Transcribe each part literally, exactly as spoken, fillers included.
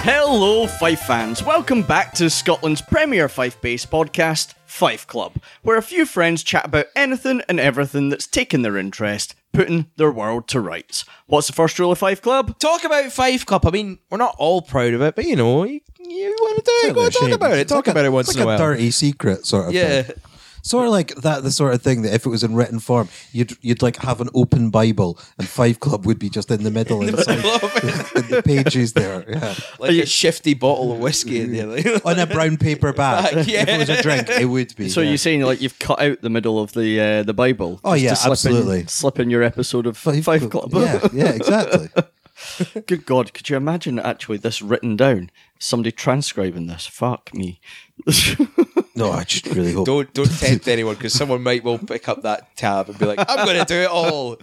Hello, Fife fans. Welcome back to Scotland's premier Fife-based podcast, Fife Club, where a few friends chat about anything and everything that's taken their interest, putting their world to rights. What's the first rule of Fife Club? Talk about Fife Club. I mean, we're not all proud of it, but you know, you, you want to do it, go and talk about it. It's Talk like about a, it once it's in like a a while. dirty secret sort of Yeah. thing. Sort of like that, the sort of thing that if it was in written form, you'd you'd like have an open Bible and Fife Club would be just in the middle inside in the pages there. Yeah. Like a shifty bottle of whiskey in there. Like. On a brown paper bag. Yeah. If it was a drink, it would be. So yeah. you're saying like you've cut out the middle of the uh, the Bible? Oh, just yeah, to slip absolutely. In, slip in your episode of Fife, Fife Club. Yeah, yeah, exactly. Good God, could you imagine actually this written down? Somebody transcribing this? Fuck me. No, I just really hope. Don't don't tempt anyone because someone might well pick up that tab and be like, "I'm going to do it all."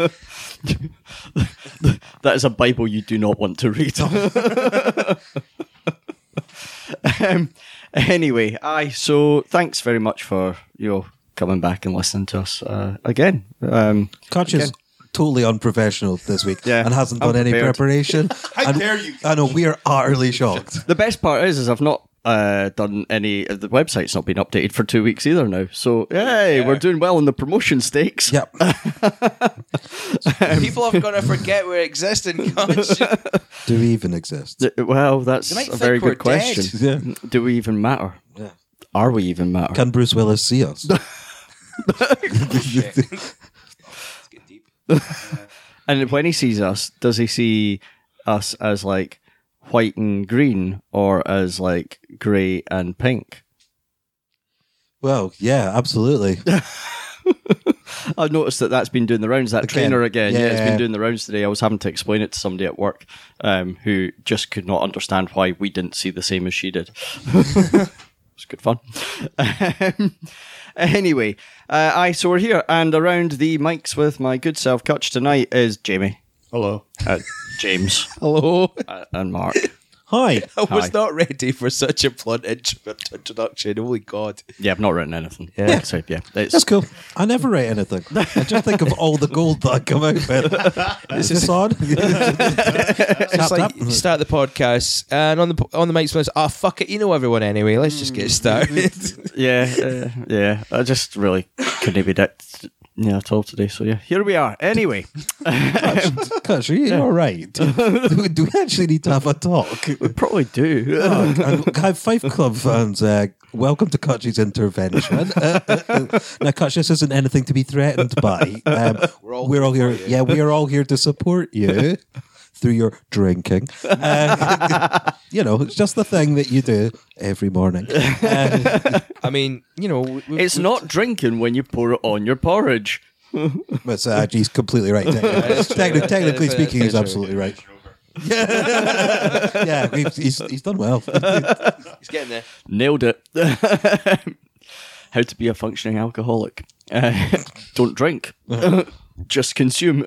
That is a Bible you do not want to read. um, anyway, aye. So thanks very much for you know coming back and listening to us uh, again. Um, Koch is totally unprofessional this week Yeah, and hasn't done any unprepared. preparation. How And dare you. I know, we are utterly shocked. The best part is, is I've not uh, done any. The website's not been updated for two weeks either now. So hey, Yeah. we're doing well in the promotion stakes. Yep. People have got to forget we're existing. Gosh. Do we even exist? Th- Well, that's They might a very think good we're question. dead. Do we even matter? Yeah. Are we even matter? Can Bruce Willis see us? Let's get deep. And when he sees us, does he see us as like white and green, or as like grey and pink? Well, yeah, absolutely. I've noticed that that's been doing the rounds. That Again, trainer again, yeah. it's yeah. been doing the rounds today. I was having to explain it to somebody at work um, who just could not understand why we didn't see the same as she did. It's good fun. Um, anyway, uh, aye, so we're here, and around the mics with my good self, Kutch, tonight is Jamie. Hello. Uh, James. Hello. uh, and Mark. Hi. I was Hi. not ready for such a blunt intro- introduction. Holy God. Yeah, I've not written anything. Yeah. So, yeah. It's, That's cool. I never write anything. I just think of all the gold that I come out with. Is this on? It's like you start the podcast and on the on the mic says, "Oh fuck it, you know everyone anyway. Let's just get started." yeah, uh, yeah. I just really couldn't be that yeah, at all today. So, yeah, here we are. Anyway. Gosh, are you all right? Do, do we actually need to have a talk? We probably do. Oh, and have Fife Club fans, uh, welcome to Kutch's intervention. Uh, uh, uh, now, Kutch, this isn't anything to be threatened by. Um, We're all we're all here here. for you. Yeah, we are all here to support you through your drinking. Uh, you know, it's just the thing that you do every morning. Uh, I mean, you know, we, we, It's not drinking when you pour it on your porridge. but uh, he's completely right. That's true. Technically, technically That's speaking, he's true. absolutely right. Yeah, he's, he's, he's done well. He's getting there. Nailed it. How to be a functioning alcoholic. Uh, don't drink. Just consume.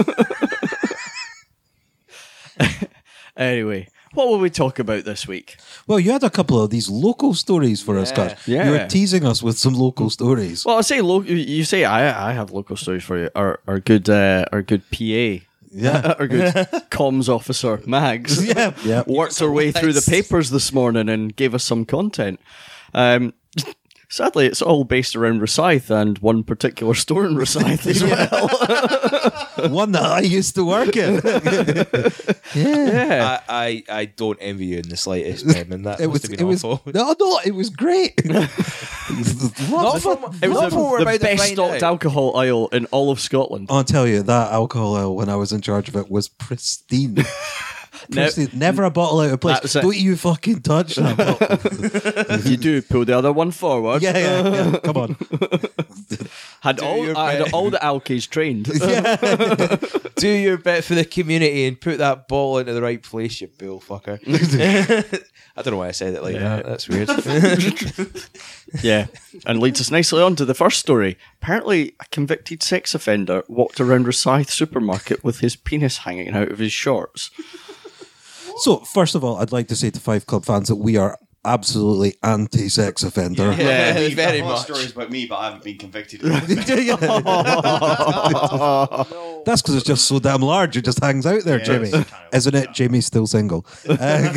Anyway, what will we talk about this week? Well, you had a couple of these local stories for us, Yeah. Kutch. Yeah. You were teasing us with some local stories. Well, I say lo- you say I I have local stories for you. Our our good uh, our good P A. Yeah. Our good comms officer, Mags. Yeah, yeah. Worked her way through the papers this morning and gave us some content. Um, sadly, it's all based around Rosyth and one particular store in Rosyth as well. One that I used to work in. Yeah. I, I, I don't envy you in the slightest, Ben, and that It must was, have it been was, awful. no, no, it was great. Not from, It was not the, from what we're the about to best find stocked out. alcohol aisle in all of Scotland. I'll tell you, that alcohol aisle, when I was in charge of it, was pristine. pristine. Never a bottle out of place. That's it. Don't you fucking touch that bottle. You do pull the other one forward. yeah, yeah, yeah. Come on. Had all your I had bit. all the alkies trained. Do your bit for the community and put that ball into the right place, you bull fucker. I don't know why I said it like Yeah. that. That's weird. Yeah, and leads us nicely on to the first story. Apparently, a convicted sex offender walked around Rosyth supermarket with his penis hanging out of his shorts. So, first of all, I'd like to say to Five Club fans that we are absolutely anti-sex offender. Yeah, We've very got a lot of much. stories about me, but I haven't been convicted. no. That's because it's just so damn large. It just hangs out there, Yeah, Jamie. it's kind of- Isn't it? Jamie's still single. Uh,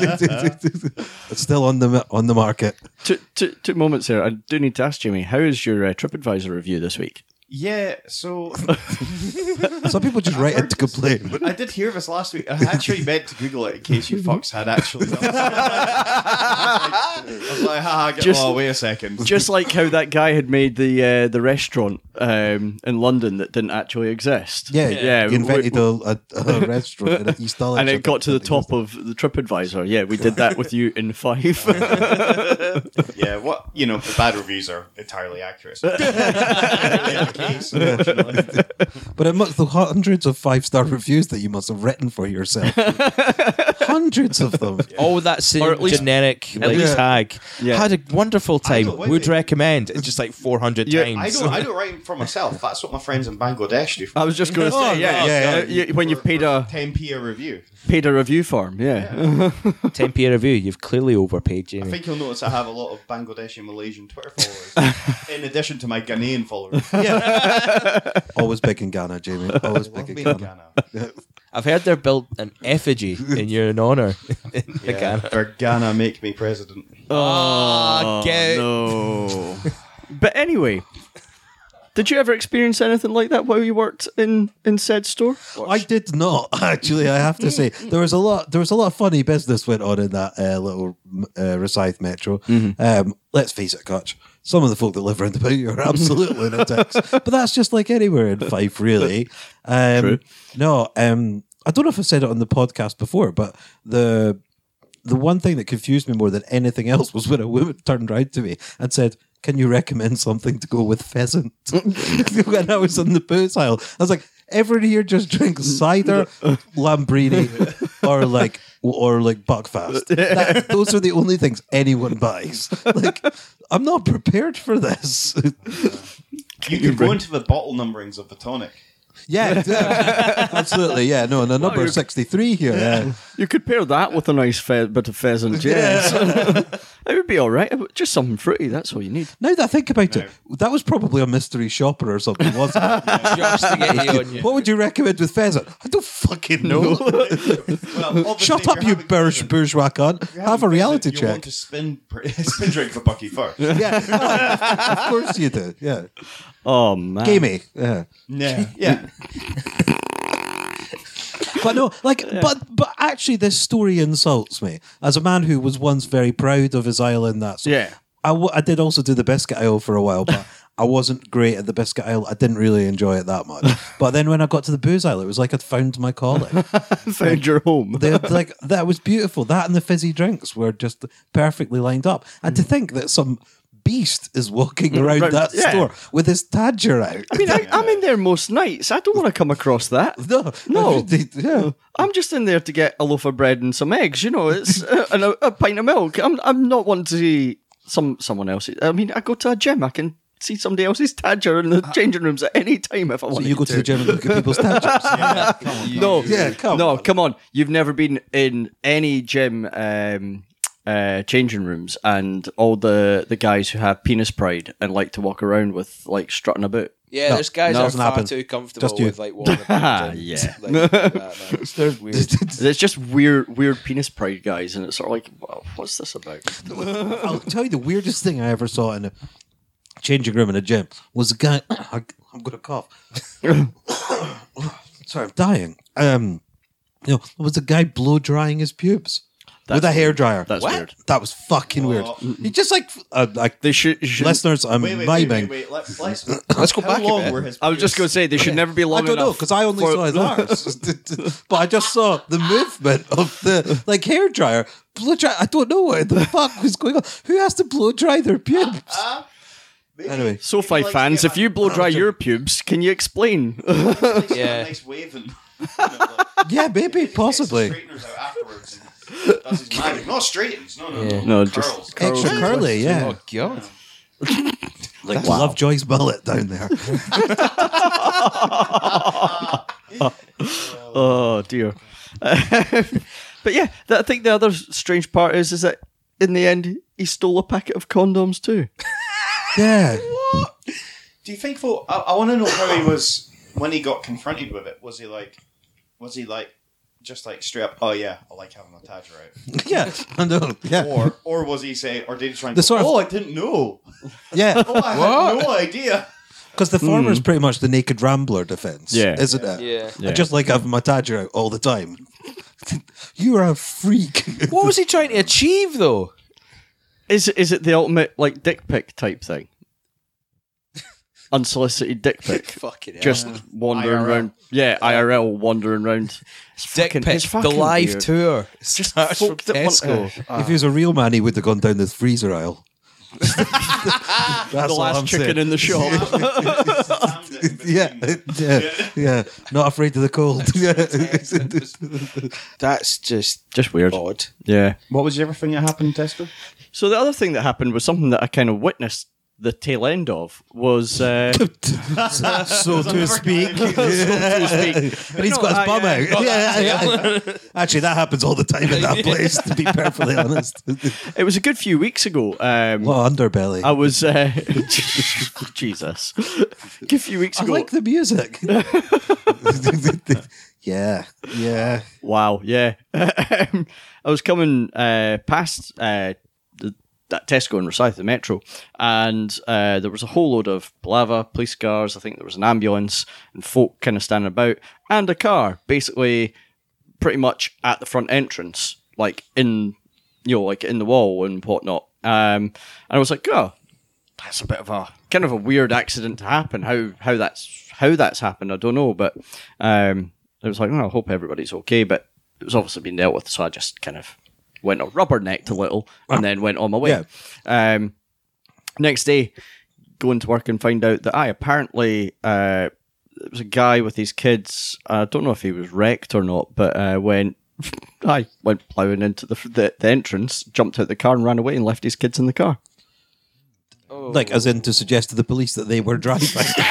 it's still on the on the market. Two, two, two moments here. I do need to ask Jimmy, how is your uh, TripAdvisor review this week? Yeah, so Some people just write it to complain. I did hear this last week. I actually meant to Google it in case you fucks had actually done it. I was like, haha, get, Just- oh, wait a second. Just like how that guy had made the uh, the restaurant um, in London that didn't actually exist. Yeah, yeah. He invented we- a, a, a restaurant in East Dulwich. and it got to the top of the TripAdvisor. Yeah, we did that with you in five. Yeah, what, you know, the bad reviews are entirely accurate. The case, unfortunately. But it must the hundreds of five star reviews that you must have written for yourself. Hundreds of them. All with that same Or at least- generic like, least- tag. Yeah. Had a wonderful time. don't- wait, Would wait. recommend. It's just like four hundred Yeah, I times. don't, I don't write for myself. That's what my friends in Bangladesh do. I was just going to say, Oh, yeah, yeah, uh, you- when you've paid a ten p a review. paid a review form, yeah. ten p a review. You've clearly overpaid, I Jamie. think you'll notice I have a lot of Bangladeshi and Malaysian Twitter followers, in addition to my Ghanaian followers. Always big in Ghana, Jamie. Always big in Being Ghana. Ghana. I've heard they're built an effigy in your honour. in Yeah, Ghana. for Ghana, make me president. Oh, get- no. But anyway, did you ever experience anything like that while you worked in, in said store? I did not actually. I have to say there was a lot. There was a lot of funny business went on in that uh, little uh, Rosyth Metro. Um, let's face it, Koch. Some of the folk that live around about you are absolute lunatics, but that's just like anywhere in Fife, really. Um, True. No, um, I don't know if I said it on the podcast before, but the the one thing that confused me more than anything else was when a woman turned around to me and said, "Can you recommend something to go with pheasant?" When I was in the booze aisle, I was like, "Everyone here just drinks cider, Lambrini, or like or like Buckfast. That, those are the only things anyone buys." Like, I'm not prepared for this. You could go into the bottle numberings of the tonic. Yeah, yeah, absolutely. Yeah, no, no, number you're- sixty-three here. Yeah. You could pair that with a nice fe- bit of pheasant, yes. It would be all right. Just something fruity, that's all you need. Now that I think about it, that was probably a mystery shopper or something, wasn't it? Just to get you on you. What would you recommend with pheasant? I don't fucking know. Well, obviously, Shut if up, you're you having bourge- pheasant- bourgeois cunt. if you're Have a having reality pheasant, you want check. to spin, pr- spin drink for Bucky first. Yeah, oh, of course you do. Yeah, Oh, man. gamey. Yeah, Yeah, yeah. but no, like, but but actually, this story insults me as a man who was once very proud of his island. That's Yeah. I, w- I did also do the biscuit aisle for a while, but I wasn't great at the biscuit aisle. I didn't really enjoy it that much. But then when I got to the booze aisle, it was like I'd found my calling. Found your home. They had, like that was beautiful. That and the fizzy drinks were just perfectly lined up. And to think that some beast is walking around Right, that yeah. store with his tadger out. I mean, I, I'm in there most nights. I don't want to come across that. no, No. yeah. I'm just in there to get a loaf of bread and some eggs, you know, it's uh, and a, a pint of milk. I'm I'm not wanting to see some someone else's. I mean, I go to a gym, I can see somebody else's tadger in the changing rooms at any time if I So want. you go to the gym and look at people's tadgers. No, Yeah, come no, on. come on. You've never been in any gym um, uh, changing rooms, and all the the guys who have penis pride and like to walk around with like strutting about. Yeah, No, there's guys no, that are doesn't far happen. too comfortable Just you. with like walking about. and, Yeah. like, that, man. It's weird. It's just weird, weird penis pride guys, and it's sort of like, well, what's this about? I'll tell you the weirdest thing I ever saw in a changing room in a gym was a guy. I, I'm going to cough. Sorry, I'm dying. Um, you know, there was a guy blow drying his pubes with a hairdryer. That's What? weird. That was fucking weird. Oh. He just like, uh, like They should. should listeners, I'm Wait, wait, wait, miming. wait, wait. Let's, let's, Let's go how back a long bit. were his I was just going to say they should never be long I don't know enough because I only for- saw his arse, but I just saw the movement of the like hairdryer. Blow dry. I don't know what the fuck was going on. Who has to blow dry their pubes? Ah, maybe. Anyway. SoFi Maybe like fans, get if you blow dry your pubes, can you explain? Like, Yeah. a nice wave and you know, like, Yeah, maybe, gets possibly. the straighteners out afterwards and does his magic. Not straightens, no, no, Yeah. no, No, just curls. curls. Extra curly, yeah. Oh god. Like Lovejoy's mullet down there. Oh dear. But yeah, that, I think the other strange part is is that in the end he stole a packet of condoms too. Yeah. Do you think? For I, I want to know how he was when he got confronted with it, was he like, was he like, just like straight up, oh yeah, I like having my Tadger out? Yeah, I know. Yeah, Or, or was he saying, or did he try and The go, sort of- oh, I didn't know. yeah. Oh, I had no idea. Because the former is pretty much the naked rambler defense, Yeah. isn't it? Yeah. Yeah. I just like having my Tadger out all the time. You are a freak. What was he trying to achieve, though? Is is it the ultimate like dick pic type thing? Unsolicited dick pic. Fucking hell. Just wandering I R L. around. Yeah, I R L wandering around. It's Dick fucking- Pic, it's the fucking live weird. tour. Starts from folk that want- Tesco. uh, If he was a real man, he would have gone down the freezer aisle. That's the all last I'm chicken saying. in the shop. Yeah, yeah, yeah. Not afraid of the cold. That's just Just weird. odd. Yeah. What was the other thing that happened in Tesco? So the other thing that happened was something that I kind of witnessed the tail end of was uh, so to speak. And he's No, got his I, bum uh, out. Yeah, yeah. Actually, that happens all the time in that place, to be perfectly honest. it was a good few weeks ago. Um, What underbelly? I was uh, Jesus. A good few weeks I ago. like the music. Yeah, yeah. Wow, yeah. Um, I was coming uh, past uh, the, that Tesco in Rosyth, the Metro, and uh, there was a whole load of palaver, police cars, I think there was an ambulance, and folk kind of standing about, and a car, basically pretty much at the front entrance, like in, you know, like in the wall and whatnot. Um, and I was like, oh, that's a bit of a, kind of a weird accident to happen. How how that's, how that's happened, I don't know, but um, I was like, oh, I hope everybody's okay, but it was obviously being dealt with, so I just kind of went on rubbernecked a little and then went on my way. Yeah. Um, next day, going to work and find out that I apparently uh, it was a guy with his kids. I don't know if he was wrecked or not, but uh, went I went ploughing into the, the the entrance, jumped out the car and ran away and left his kids in the car. Like, as in to suggest to the police that they were driving.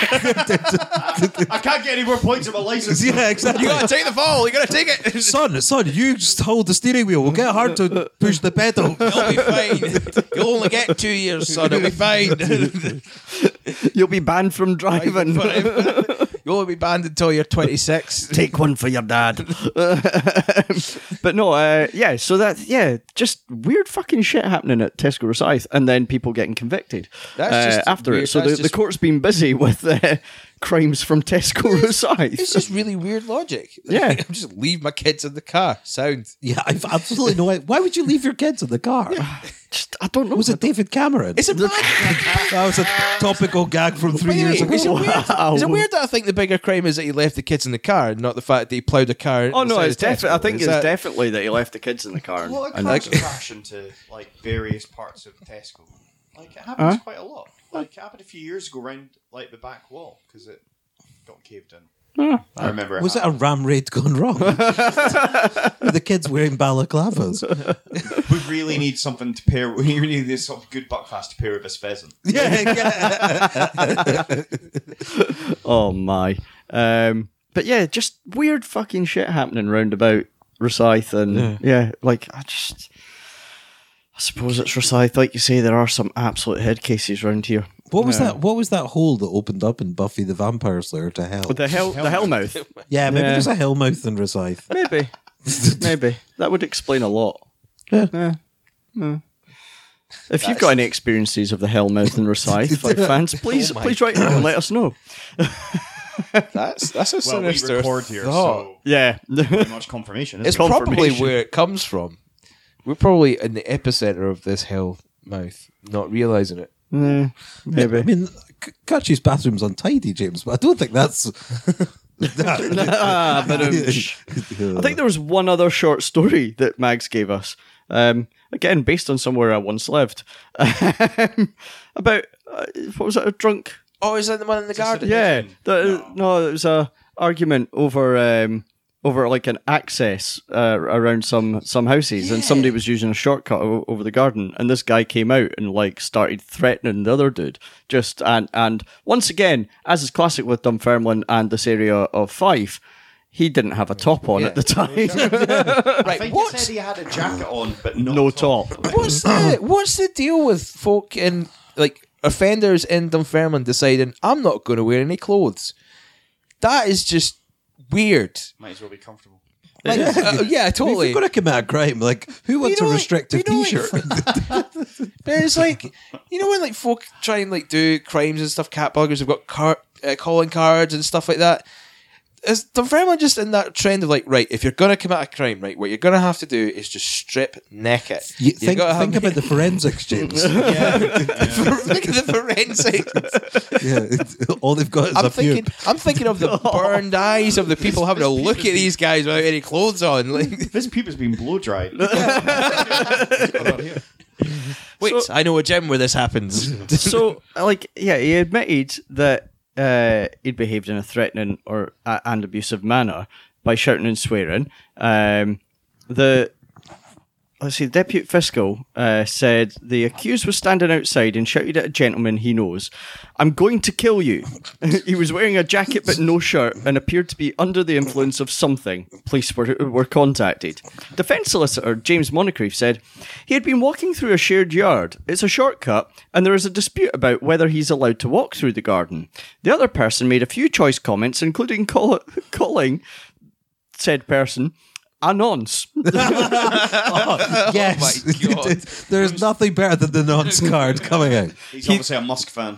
I can't get any more points on my license. Yeah, exactly. You gotta take the fall. You gotta take it. Son, son, you just hold the steering wheel. We'll get hard to push the pedal. You'll be fine. You'll only get two years, son. It'll be fine. You'll be banned from driving. You'll only be banned until you're twenty-six. Take one for your dad. But no, uh, yeah, so that, yeah, just weird fucking shit happening at Tesco Rosyth and then people getting convicted That's uh, just after weird. it. So That's the, the just- court's been busy with uh, crimes from Tesco Rosyth. It's just really weird logic. Yeah. Just leave my kids in the car. Sound. Yeah, I've absolutely no idea. Why would you leave your kids in the car? Just, I don't know. Was it David Cameron? Is it mad? That was a topical gag from three years ago. Is it, weird? Wow. is it weird that I think the bigger crime is that he left the kids in the car, not the fact that he ploughed a car? Oh no, inside it's the Tesco? definitely. I think Is it's that- definitely that he left the kids in the car. A And, lot of and cars like, crash into like various parts of Tesco. Like it happens Huh? quite a lot. Like it happened a few years ago around like the back wall because it got caved in. Ah. I remember. Was it a ram raid gone wrong? Were the kids wearing balaclavas? We really need something to pair. We really need some good buckfast to pair with this pheasant. Yeah, yeah. oh my. Um, but yeah, just weird fucking shit happening round about Rosyth and yeah. Yeah. like I just. I suppose it's Rosyth. Like you say, there are some absolute head cases around here. What was Yeah. that? What was that hole that opened up in Buffy the Vampire Slayer to hell? But the hell, the Hellmouth. Yeah, maybe Yeah. there's a Hellmouth in Rosyth. Maybe, maybe that would explain a lot. Yeah. Yeah. Yeah. If you've got any experiences of the Hellmouth and Rosyth, five fans, please, Oh my please write in and let us know. That's that's a Well, we sinister record here, thought. so Yeah, pretty much confirmation. It's Isn't it? probably confirmation. where it comes from. We're probably in the epicenter of this hell mouth, not realizing it. Yeah, maybe. I mean, C- Kachi's bathroom's untidy, James, but I don't think that's. ah, but um, I think there was one other short story that Mags gave us. Um, again, based on somewhere I once lived. Um, about uh, what was it? A drunk? Oh, is that the one in the garden? Yeah. The, no. It was a argument over um, over like an access uh, around some some houses, and somebody was using a shortcut o- over the garden, and this guy came out and like started threatening the other dude. Just and and once again, as is classic with Dunfermline and this area of Fife, he didn't have a top on Yeah. at the time. I Right, think what? it said he had a jacket on, but no, No top. What's the what's the deal with folk in like offenders in Dunfermline deciding I'm not going to wear any clothes? that is just weird. Might as well be comfortable. Like, uh, yeah, If totally. you're going to commit a crime, like, who wants know, a like- restrictive you know, like, T-shirt? But it's like, you know, when like folk try and like do crimes and stuff, cat buggers have got car- uh, calling cards and stuff like that. Is Dunfermline just in that trend of like, right, if you're going to commit a crime, right, what you're going to have to do is just strip naked. You You've think gotta have- think about the forensics, James. Yeah. Look at the forensics. Yeah, all they've got is I'm a few. thinking, I'm thinking of the burned eyes of the people having to look at these guys without any clothes on. Like, This pupa's been blow dried. wait, I know a gym where this happens. So, like, yeah, he admitted that uh, he'd behaved in a threatening or uh, and abusive manner by shouting and swearing. Um, the let's see, the deputy fiscal uh, said the accused was standing outside and shouted at a gentleman he knows, "I'm going to kill you." He was wearing a jacket but no shirt and appeared to be under the influence of something. Police were, were contacted. Defence solicitor James Moncrief said he had been walking through a shared yard. It's a shortcut and there is a dispute about whether he's allowed to walk through the garden. The other person made a few choice comments, including call, calling said person a nonce. Oh, yes, my God. there's nothing better than the nonce card coming out. He's obviously a Musk fan.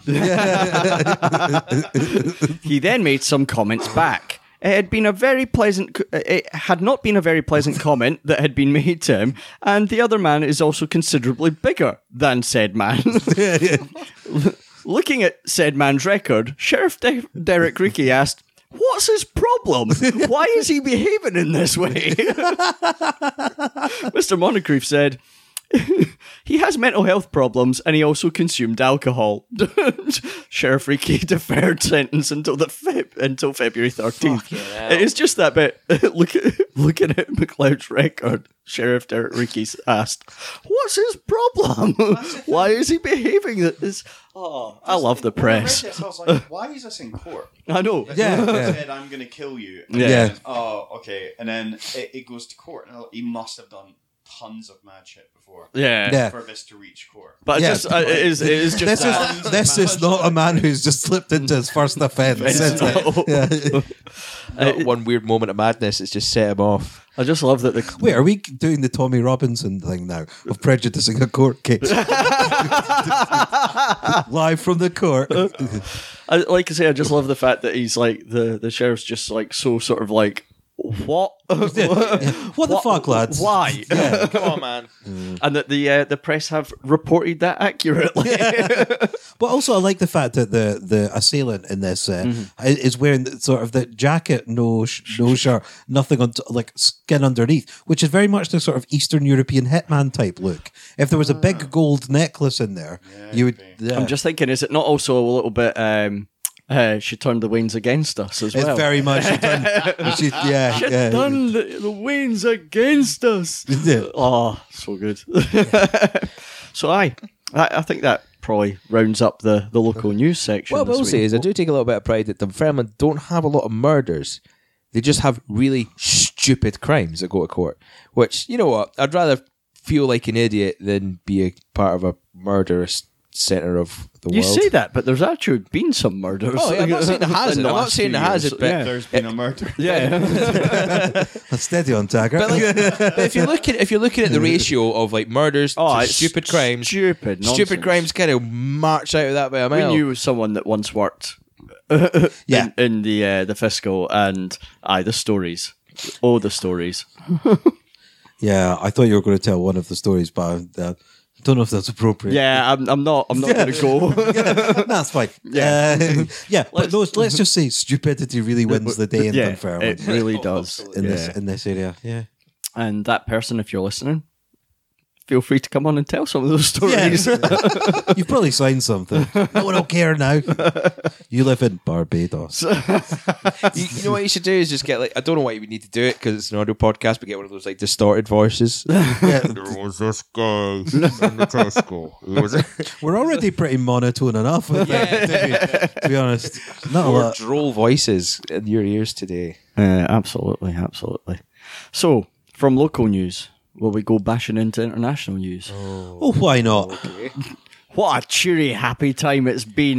He then made some comments back. It had been a very pleasant. It had not been a very pleasant comment that had been made to him, and the other man is also considerably bigger than said man. Looking at said man's record, Sheriff De- Derek Rickey asked, "What's his problem? Why is he behaving in this way?" Mister Moncrief said, "He has mental health problems and he also consumed alcohol." Sheriff Rickey deferred sentence until the Feb- until February thirteenth. hell. It is just that bit. Look at looking at McLeod's record. Sheriff Derek Rickey asked, "What's his problem? Why is he behaving this?" Oh, I love the When I read press. this, I was like, why is this in court? I know. Like, Yeah, he yeah. said, "I'm going to kill you." And Yeah. Yeah. then, oh, okay. And then it, it goes to court. And he must have done tons of mad shit before Yeah. Yeah. for this to reach court. But Yeah. just uh, it is it is just This that. is this is not a man who's just slipped into his first offence. is it? Yeah. That one weird moment of madness has just set him off. I just love that the Wait, are we doing the Tommy Robinson thing now of prejudicing a court case? Live from the court. I, like I say, I just love the fact that he's like the the sheriff's just like so sort of like what What the fuck, lads? Why? Come on, man. And that the uh, the press have reported that accurately. But also, I like the fact that the, the assailant in this uh, Mm-hmm. is wearing the- sort of the jacket, no sh- no shirt, nothing on t- like skin underneath, which is very much the sort of Eastern European hitman type look. If there was a big gold necklace in there, you would. Yeah. I'm just thinking, is it not also a little bit? Um, uh, she turned the Waynes against us as It's well. very much. She done, she, yeah, She yeah. done the, the Waynes against us. Yeah. Oh, so good. So I, I, I think that probably rounds up the, the local news section. What I this will say week. is, I do take a little bit of pride that Dunfermline don't have a lot of murders. They just have really stupid crimes that go to court. Which, you know what? I'd rather feel like an idiot than be a part of a murderous centre of the You world. say that, but there's actually been some murders. Oh, yeah, I'm not saying there hasn't. in the I'm not last saying few there hasn't, years. but- yeah. There's been a murder. Yeah. Steady on, Tagger. But, like, but if you're looking, if you're looking at the ratio of like murders Oh, to it's stupid crimes, Stupid nonsense. stupid crimes kind of march out of that by a We mile. knew someone that once worked Yeah. in, in the uh, the fiscal, and aye, the stories. Oh, the stories. Yeah, I thought you were going to tell one of the stories, but I uh, don't know if that's appropriate. Yeah, I'm, I'm not. I'm not going to go. That's fine. Yeah. Uh, yeah, but Let's- those, let's just say stupidity really wins the day in yeah, Dunfermline. it really does. in this Yeah. in this area. Yeah. And that person, if you're listening, feel free to come on and tell some of those stories. You've probably signed something. No one will care now. You live in Barbados. you, you know what you should do is just get like I don't know why you would need to do it because it's an audio podcast, but get one of those like distorted voices. Yeah, There was this guy in the Tesco. He was we're already pretty monotone enough, I think, to, be, to be honest. Not a More lot. droll voices in your ears today. Uh, absolutely, absolutely. So, from local news, will we go bashing into international news? Oh, why not? What a cheery, happy time it's been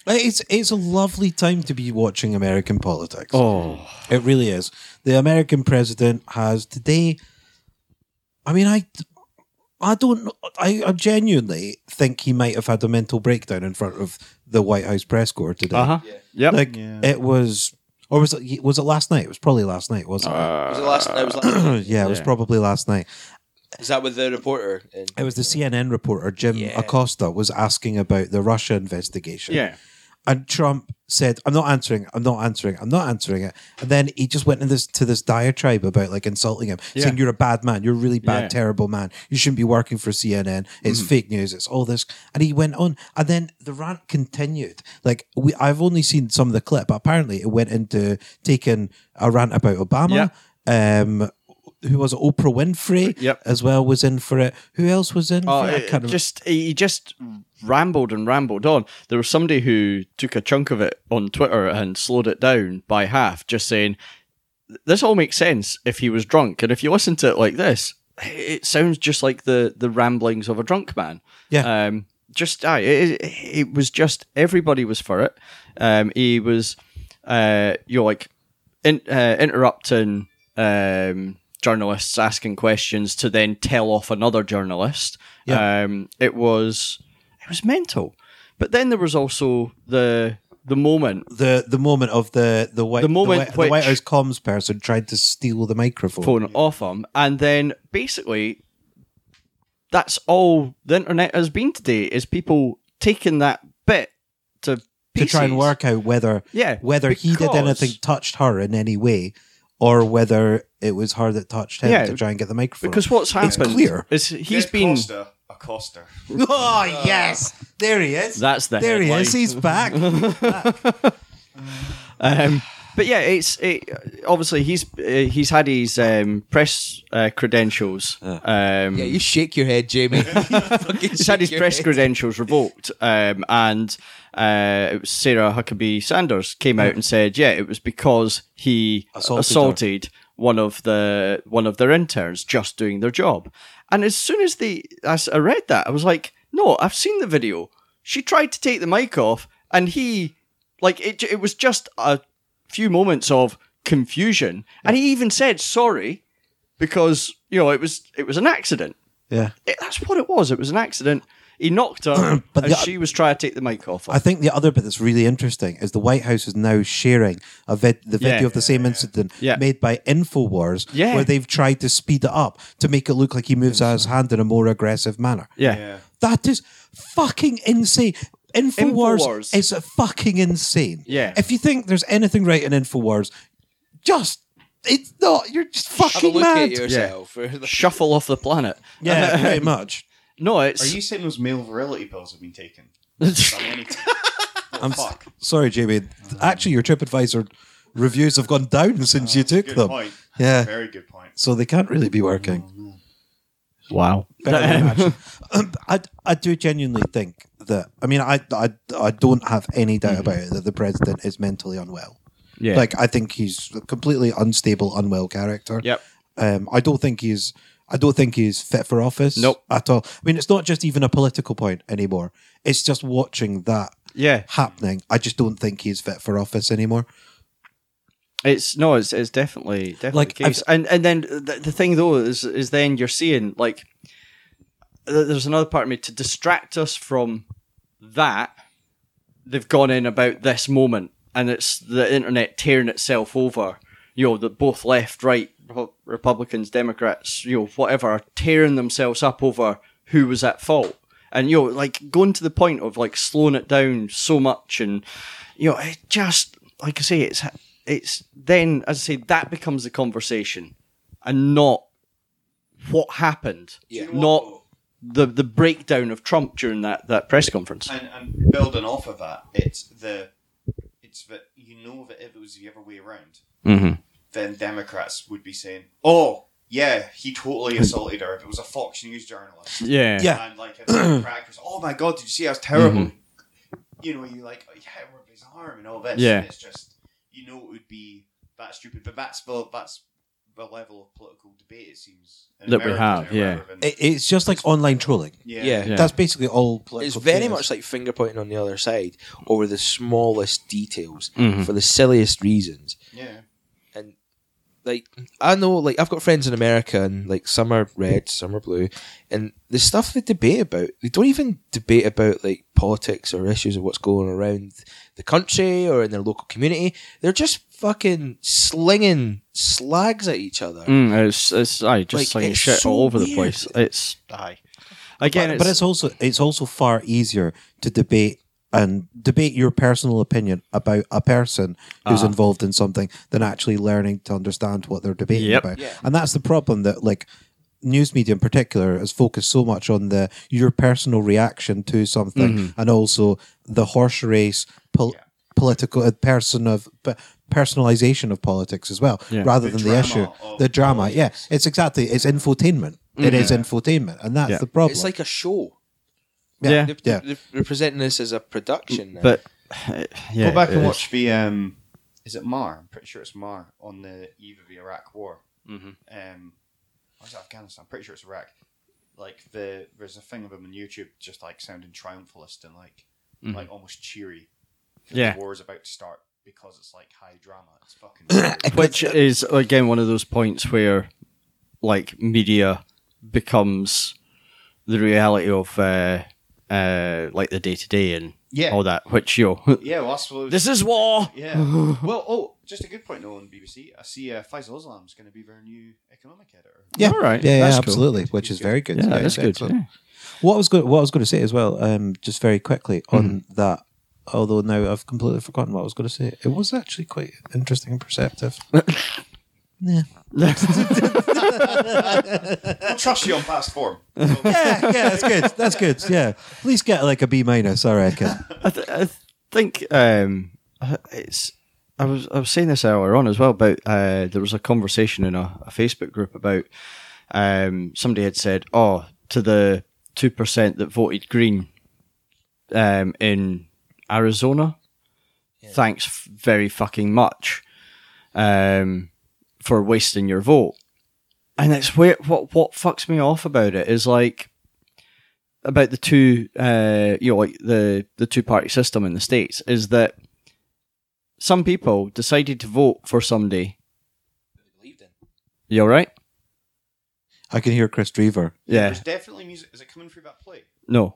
It's it's a lovely time to be watching American politics. Oh, It really is. The American president has today. I mean, I, I don't. know- I, I genuinely think he might have had a mental breakdown in front of the White House press corps today. uh huh. Yep. Like Yeah. it was, or was it? Was it last night? It was probably last night, wasn't Was it last? It was last. it? yeah, it was yeah. probably last night. Is that with the reporter? In, It was the C N N reporter Jim Yeah. Acosta was asking about the Russia investigation. Yeah. And Trump said, "I'm not answering. I'm not answering. I'm not answering it." And then he just went into this to this diatribe about like insulting him, Yeah. saying, "You're a bad man. You're a really bad, Yeah. terrible man. You shouldn't be working for C N N. It's Mm-hmm. fake news. It's all this." And he went on, and then the rant continued. Like we, I've only seen some of the clip, but apparently it went into taking a rant about Obama. Um, who was it? Oprah Winfrey? Yep. As well was in for it. Who else was in? Oh, for it? I it can't remember. just he just rambled and rambled on. There was somebody who took a chunk of it on Twitter and slowed it down by half, just saying this all makes sense if he was drunk, and if you listen to it like this, it sounds just like the the ramblings of a drunk man. Yeah. Um. Just aye, it, it, it was just everybody was for it. Um. He was, uh, you know, like in, uh, interrupting um journalists asking questions to then tell off another journalist. Yeah. Um, it was it was mental. But then there was also the the moment. the the moment of the the white The moment the, White- the White which- House comms person tried to steal the microphone. Phone off him, and then basically that's all the internet has been today is people taking that bit to to pieces. try and work out whether Yeah, whether he did because- anything touched her in any way, or whether it was her that touched him Yeah, to try and get the microphone. because what's It's happened clear. is he's Get been Costa, Acosta. Oh yes, there he is. that's the there he headline. is. He's back. Um, but yeah, it's it, obviously he's uh, he's had his um, press uh, credentials. Um, yeah, you shake your head, Jamie. he's had his press credentials revoked, um, and uh, it was Sarah Huckabee Sanders came out and said, yeah, it was because he Assaulted assaulted, her. one of the one of their interns just doing their job. And as soon as they, as I read that, I was like, no, I've seen the video. She tried to take the mic off, and he, like, it. It was just a few moments of confusion, and he even said sorry because you know it was it was an accident. Yeah. It, that's what it was. It was an accident. He knocked her But as the- she was trying to take the mic off her. I think the other bit that's really interesting is the White House is now sharing a vid- the video Yeah. of the same incident Yeah. made by InfoWars, Yeah. where they've tried to speed it up to make it look like he moves his hand in a more aggressive manner. yeah. Yeah. That is fucking insane. InfoWars, InfoWars. is fucking insane. Yeah. If you think there's anything right in InfoWars, just it's not. You're just Have a fucking look mad. at yourself. Shuffle off the planet. Yeah, pretty much. No, it's. Are you saying those male virility pills have been taken? By any t- What I'm the fuck? sorry, Jamie. Actually, your TripAdvisor reviews have gone down since you took Good them. point. Yeah. Very good point. So they can't really be working. wow. Better than imagine. Um, I, I do genuinely think that, I mean, I, I, I don't have any doubt about it that the president is mentally unwell. Yeah. Like, I think he's a completely unstable, unwell character. Yep. Um, I don't think he's, I don't think he's fit for office. Nope. At all. I mean, it's not just even a political point anymore. It's just watching that Yeah. happening. I just don't think he's fit for office anymore. It's no, it's it's definitely definitely Like, the case. And and then the, the thing though is is then you're seeing like th- there's another part of me to distract us from that. They've gone in about this moment, and it's the internet tearing itself over. You know, that both left, right, Repu- Republicans, Democrats, you know, whatever, are tearing themselves up over who was at fault. And, you know, like, going to the point of, like, slowing it down so much. And, you know, it just, like I say, it's, it's then, as I say, that becomes the conversation and not what happened. Yeah. Not the, the breakdown of Trump during that, that press conference. And, and building off of that, it's the it's that you know that if it was the other way around, Mm-hmm. then Democrats would be saying, "Oh, yeah, he totally assaulted her." If it was a Fox News journalist, Yeah. Yeah. and like a Democrat was, "Oh my God, did you see how terrible?" Mm-hmm. You know, you like, oh, "Yeah, it ripped his arm and all this." Yeah. And it's just, you know, it would be that stupid, but that's the that's the level of political debate it seems in That we America have, now, yeah. rather than- It, it's just like online trolling. yeah. Yeah. Yeah. That's basically all political It's very debate is. much like finger pointing on the other side over the smallest details Mhm. for the silliest reasons. Yeah. And like I know, like I've got friends in America, and like some are red, some are blue, and the stuff they debate about, they don't even debate about like politics or issues of what's going around the country or in their local community. They're just fucking slinging slags at each other. Mm, it's it's aye, just Like, slinging it's shit so all over the weird. place. It's aye. Again, but, it's, but it's also it's also far easier to debate and debate your personal opinion about a person who's Uh-huh. involved in something than actually learning to understand what they're debating Yep. about. Yeah. And that's the problem that like news media in particular has focused so much on the your personal reaction to something Mm-hmm. and also the horse race pol- Yeah. political uh, person of p- personalization of politics as well, Yeah. rather The than the drama issue, of the drama. Yeah, politics. it's exactly it's infotainment. It is infotainment, and that's Yeah. the problem. It's like a show. yeah, They're, Yeah. they're, they're presenting this as a production now. but yeah, Go back it and is. watch the um, is it Mar? I'm pretty sure it's Mar on the eve of the Iraq War. Mhm. Um, or is it Afghanistan? I'm pretty sure it's Iraq. Like the there's a thing of him on YouTube, just like sounding triumphalist and like Mhm. like almost cheery. Yeah. The war is about to start because it's like high drama. It's fucking. weird. Which is again one of those points where, like, media becomes the reality of uh, uh, like the day to day and Yeah. all that. Which you know, yeah, well, that's what- this is war. Yeah. Well, oh, just a good point though on B B C. I see uh, Faisal Islam's going to be their new economic editor. Yeah, All right. yeah, yeah, That's cool. absolutely, which is very good. Yeah, that's it's good. excellent. Yeah. What I was going, what I was going to say as well, um, just very quickly on Mm-hmm. that. Although now I've completely forgotten what I was going to say. It was actually quite interesting and perceptive. yeah, I trust you on past form. yeah, yeah. That's good. That's good. Yeah, at least get like a B minus, I reckon. I, th- I think um, it's. I was I was saying this earlier on as well about uh, there was a conversation in a, a Facebook group about um, somebody had said, "Oh, to the two percent that voted Green um, in Arizona, thanks f- very fucking much um, for wasting your vote." And it's where what what fucks me off about it is like about the two uh, you know like the the two party system in the States is that some people decided to vote for somebody. believed in. You all right? I can hear Chris Drever. Yeah. There's definitely music. Is it coming through that plate? No.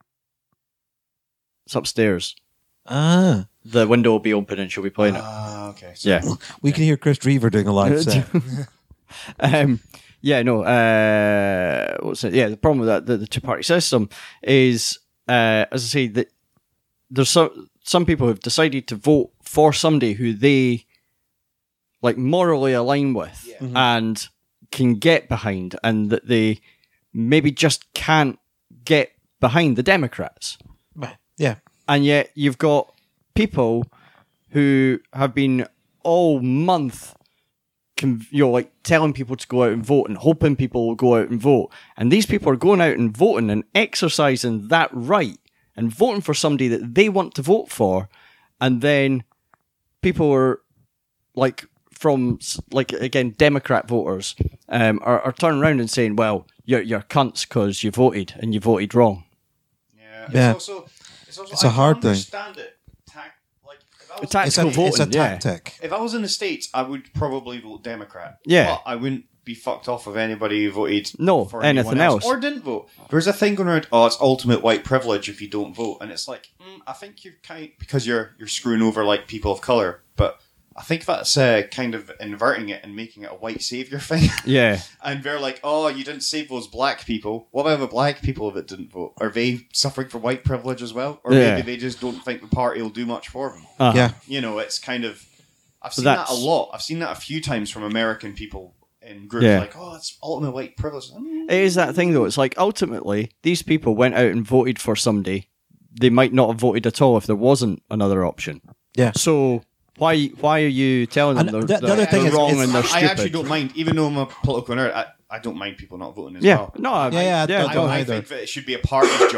It's upstairs. Ah, The window will be open and she'll be playing it. Ah, okay. So Yeah. we can hear Chris Drever doing a live set. um, yeah, no. Uh, what's it? Yeah, the problem with that, the, the two party system is, uh, as I say, that there's some some people who've decided to vote for somebody who they like morally align with Yeah. Mhm. and can get behind, and that they maybe just can't get behind the Democrats. Yeah, And yet you've got people who have been all month, conv- you know, like telling people to go out and vote and hoping people will go out and vote. And these people are going out and voting and exercising that right and voting for somebody that they want to vote for. And then people are like from s- like again Democrat voters um, are, are turning around and saying, "Well, you're you're cunts because you voted and you voted wrong." yeah, Yeah. It's also it's also It's a I can hard thing. understand it. Tac- like if I was, Tac- it's a, Tactical it's a voting, yeah. tactic. if I was in the States, I would probably vote Democrat. Yeah. But I wouldn't be fucked off with anybody who voted No, for anything anyone else. or didn't vote. There's a thing going around. Oh, it's ultimate white privilege if you don't vote, and it's like mm, I think you're kind because you're you're screwing over like people of color, but. I think that's uh, kind of inverting it and making it a white savior thing. Yeah. And they're like, oh, you didn't save those black people. What about the black people that didn't vote? Are they suffering from white privilege as well? Or Yeah. maybe they just don't think the party will do much for them. Uh-huh. Yeah, You know, it's kind of... I've So seen that a that's- lot. I've seen that a few times from American people in groups Yeah. like, oh, it's ultimate white privilege. Mm. It is that thing though. It's like ultimately these people went out and voted for somebody. They might not have voted at all if there wasn't another option. yeah. So why why are you telling them And they're, the- the they're- other thing they're is- wrong is- and they're I stupid? actually don't mind, even though I'm a political nerd, I, I don't mind people not voting as Yeah, well. no, I, Yeah, yeah, I yeah. don't I, know I either. think that it should be a party's job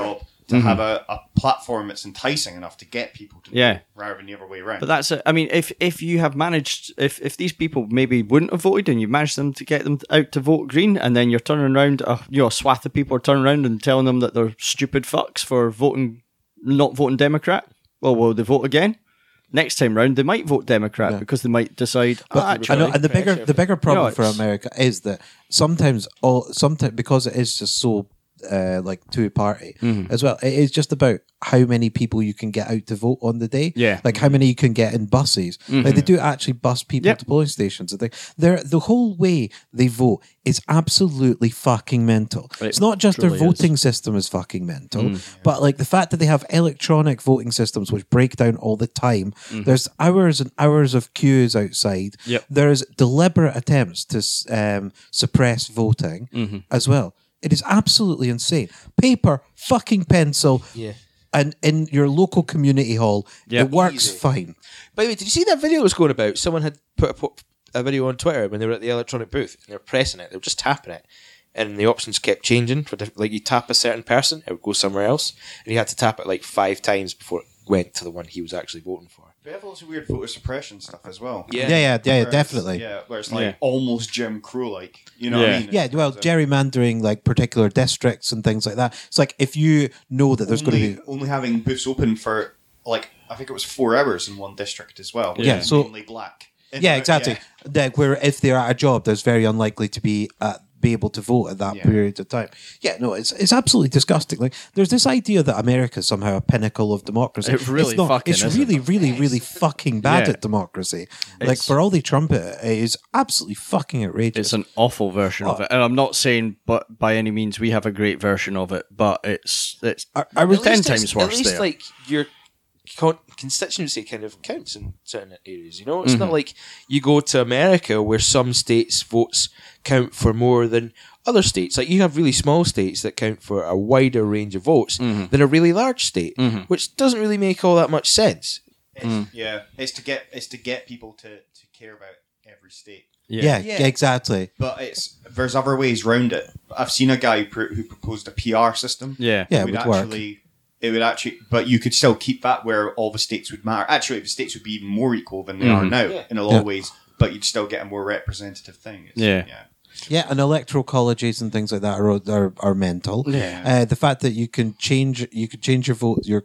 to Mm-hmm. have a, a platform that's enticing enough to get people to Yeah. vote rather than the other way around. But that's it. I mean, if if you have managed, if if these people maybe wouldn't have voted, and you managed them to get them out to vote Green, and then you're turning around, uh, you know, a swath of people are turning around and telling them that they're stupid fucks for voting, not voting Democrat. Well, will they vote again? Next time round, they might vote Democrat Yeah. because they might decide. But "Ah, I actually, know, and the bigger the bigger problem No, for it's- America is that sometimes all sometimes because it is just so uh, like two party Mm-hmm. as well. It is just about how many people you can get out to vote on the day. Yeah. like how many you can get in buses. Like they do actually bus people Yep. to polling stations. I think they're the whole way they vote is absolutely fucking mental. It it's not just their truly is. voting system is fucking mental, but like the fact that they have electronic voting systems which break down all the time. There's hours and hours of queues outside. Yep. There's deliberate attempts to um, suppress voting as well. It is absolutely insane. Paper, fucking pencil, Yeah. and in your local community hall, Yeah. it works Easy. fine. By the way, did you see that video that was going about? Someone had put a, po- a video on Twitter when they were at the electronic booth and they were pressing it. They were just tapping it. And the options kept changing. For diff- like you tap a certain person, it would go somewhere else. And you had to tap it like five times before it went to the one he was actually voting for. They have lots of weird voter suppression stuff as well. Yeah. Yeah, yeah, yeah, Where it's- definitely. Yeah, where it's like Yeah. almost Jim Crow like. You know Yeah. what I mean? Yeah, well, So gerrymandering like particular districts and things like that. It's like if you know that there's only, going to be only having booths open for like I think it was four hours in one district as well. which Yeah, is so- mainly black. In yeah, the- exactly. Like where if they're at a job, there's very unlikely to be at, be able to vote at that Yeah. period of time. Yeah, no, it's it's absolutely disgusting. Like there's this idea that America is somehow a pinnacle of democracy. It really it's not. fucking It's isn't. really, really, really fucking bad Yeah. at democracy. Like It's- for all they trumpet it, it is absolutely fucking outrageous. It's an awful version of Oh. it, and I'm not saying, but by any means, we have a great version of it. But it's it's I, I was At ten least times it's- worse At least there. like your con- constituency kind of counts in certain areas. You know, it's not like you go to America where some states' votes count for more than other states. Like you have really small states that count for a wider range of votes than a really large state, which doesn't really make all that much sense. It's, Yeah, it's to get it's to get people to, to care about every state. yeah, Yeah. exactly. But it's there's other ways round it. I've seen a guy who, pr- who proposed a P R system. yeah, Yeah, it would would work. actually it would actually, but you could still keep that where all the states would matter. Actually, the states would be even more equal than they are now Yeah. in a lot Yeah. of ways. But you'd still get a more representative thing. It's, Yeah. yeah. Yeah, and electoral colleges and things like that are are, are mental. Yeah. Uh, the fact that you can change you can change your vote your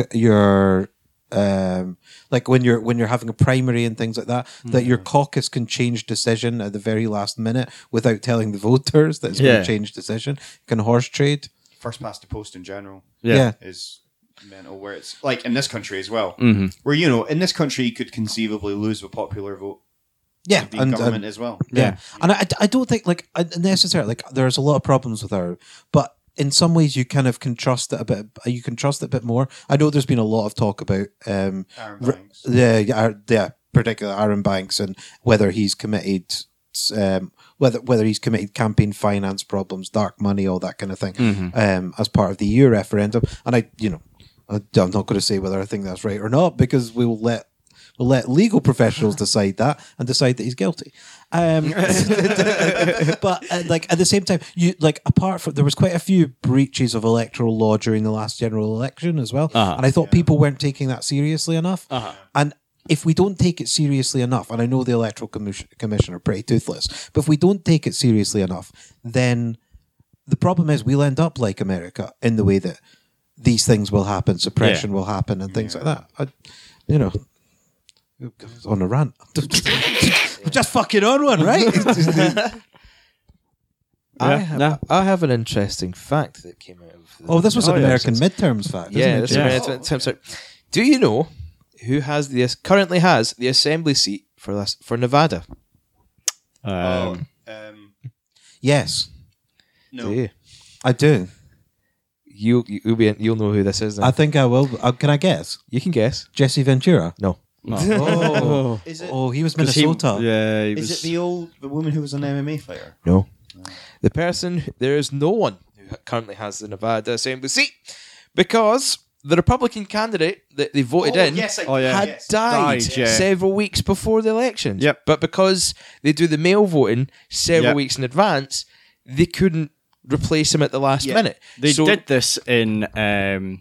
your um like when you're when you're having a primary and things like that, that your caucus can change decision at the very last minute without telling the voters that it's going Yeah. to change decision. Can horse trade. First past the post in general yeah, Yeah. is mental. Where it's like in this country as well, Mhm. where you know in this country you could conceivably lose the popular vote. Yeah, The and, government and as well. yeah, and I, I don't think like uh, necessarily like there's a lot of problems with our, but in some ways you kind of can trust it a bit. You can trust it a bit more. I know there's been a lot of talk about um, Aaron r- Banks. yeah, yeah, uh, yeah, particularly Aaron Banks and whether he's committed, um, whether whether he's committed campaign finance problems, dark money, all that kind of thing, um, as part of the E U referendum. And I, you know, I, I'm not going to say whether I think that's right or not because we will let. We'll let legal professionals decide that and decide that he's guilty. Um, but uh, like at the same time, you like apart from there was quite a few breaches of electoral law during the last general election as well, Uh-huh. and I thought people weren't taking that seriously enough. Uh-huh. And if we don't take it seriously enough, and I know the electoral commission, commission are pretty toothless, but if we don't take it seriously enough, then the problem is we'll end up like America in the way that these things will happen, suppression will happen, and things like that. I, you know. On a rant. Just fucking on one, right? I, Yeah, have, no. I have an interesting fact that came out of. The, Oh, this was Oh, an yeah, American since- midterms fact. Isn't yeah, it, this James? is American midterms fact. Do you know who has the currently has the assembly seat for this, for Nevada? um, Oh, um, Yes, no. Do you? I do. You you'll be you'll know who this is. Then. I think I will. Uh, can I guess? you can guess. Jesse Ventura. No. Oh, Is it? oh, he was 'cause he- Minnesota. yeah, he Is was, it the old the woman who was an M M A fighter? No. The person, there is no one who currently has the Nevada Assembly seat because the Republican candidate that they voted in yes, I, Oh, yeah. had yes. died, Died, yeah. several weeks before the elections. Yep. But because they do the mail voting several Yep. weeks in advance, they couldn't replace him at the last Yeah. minute. They So- did this in. Um,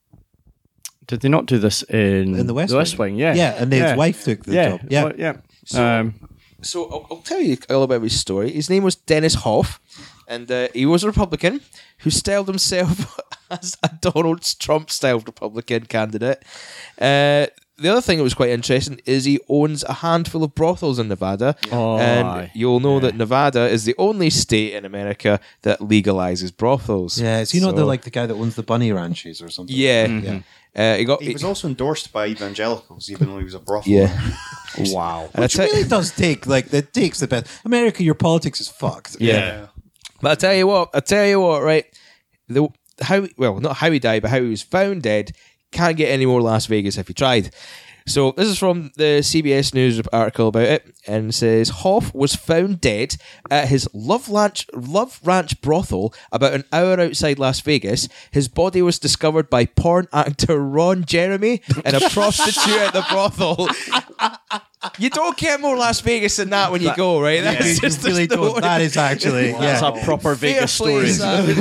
did they not do this in, In the West Wing. Wing? Yeah, Yeah, and his yeah. wife took the yeah. job. Yeah. well, yeah. So- um, So I'll, I'll tell you a little bit of his story. His name was Dennis Hoff, and uh, he was a Republican who styled himself as a Donald Trump-styled Republican candidate. Uh, the other thing that was quite interesting is he owns a handful of brothels in Nevada, Oh, and aye. you'll know that Nevada is the only state in America that legalizes brothels. Yeah, is he not the So- like the guy that owns the bunny ranches or something? Yeah, Yeah. Uh, he got. He was also endorsed by evangelicals, even though he was a brothel. yeah. wow. And I Which tell- really does take like that takes the best. America, your politics is fucked. Yeah. But I tell you what, I tell you what, right? The how well, not how he died, but how he was found dead. Can't get any more Las Vegas if he tried. So this is from the C B S News article about it, and it says Hoff was found dead at his Love Ranch Love Ranch brothel about an hour outside Las Vegas. His body was discovered by porn actor Ron Jeremy and a prostitute at the brothel. You don't get more Las Vegas than that when you go, right? That's You just really the don't. story. That is actually That's yeah. a proper Fair Vegas play, story.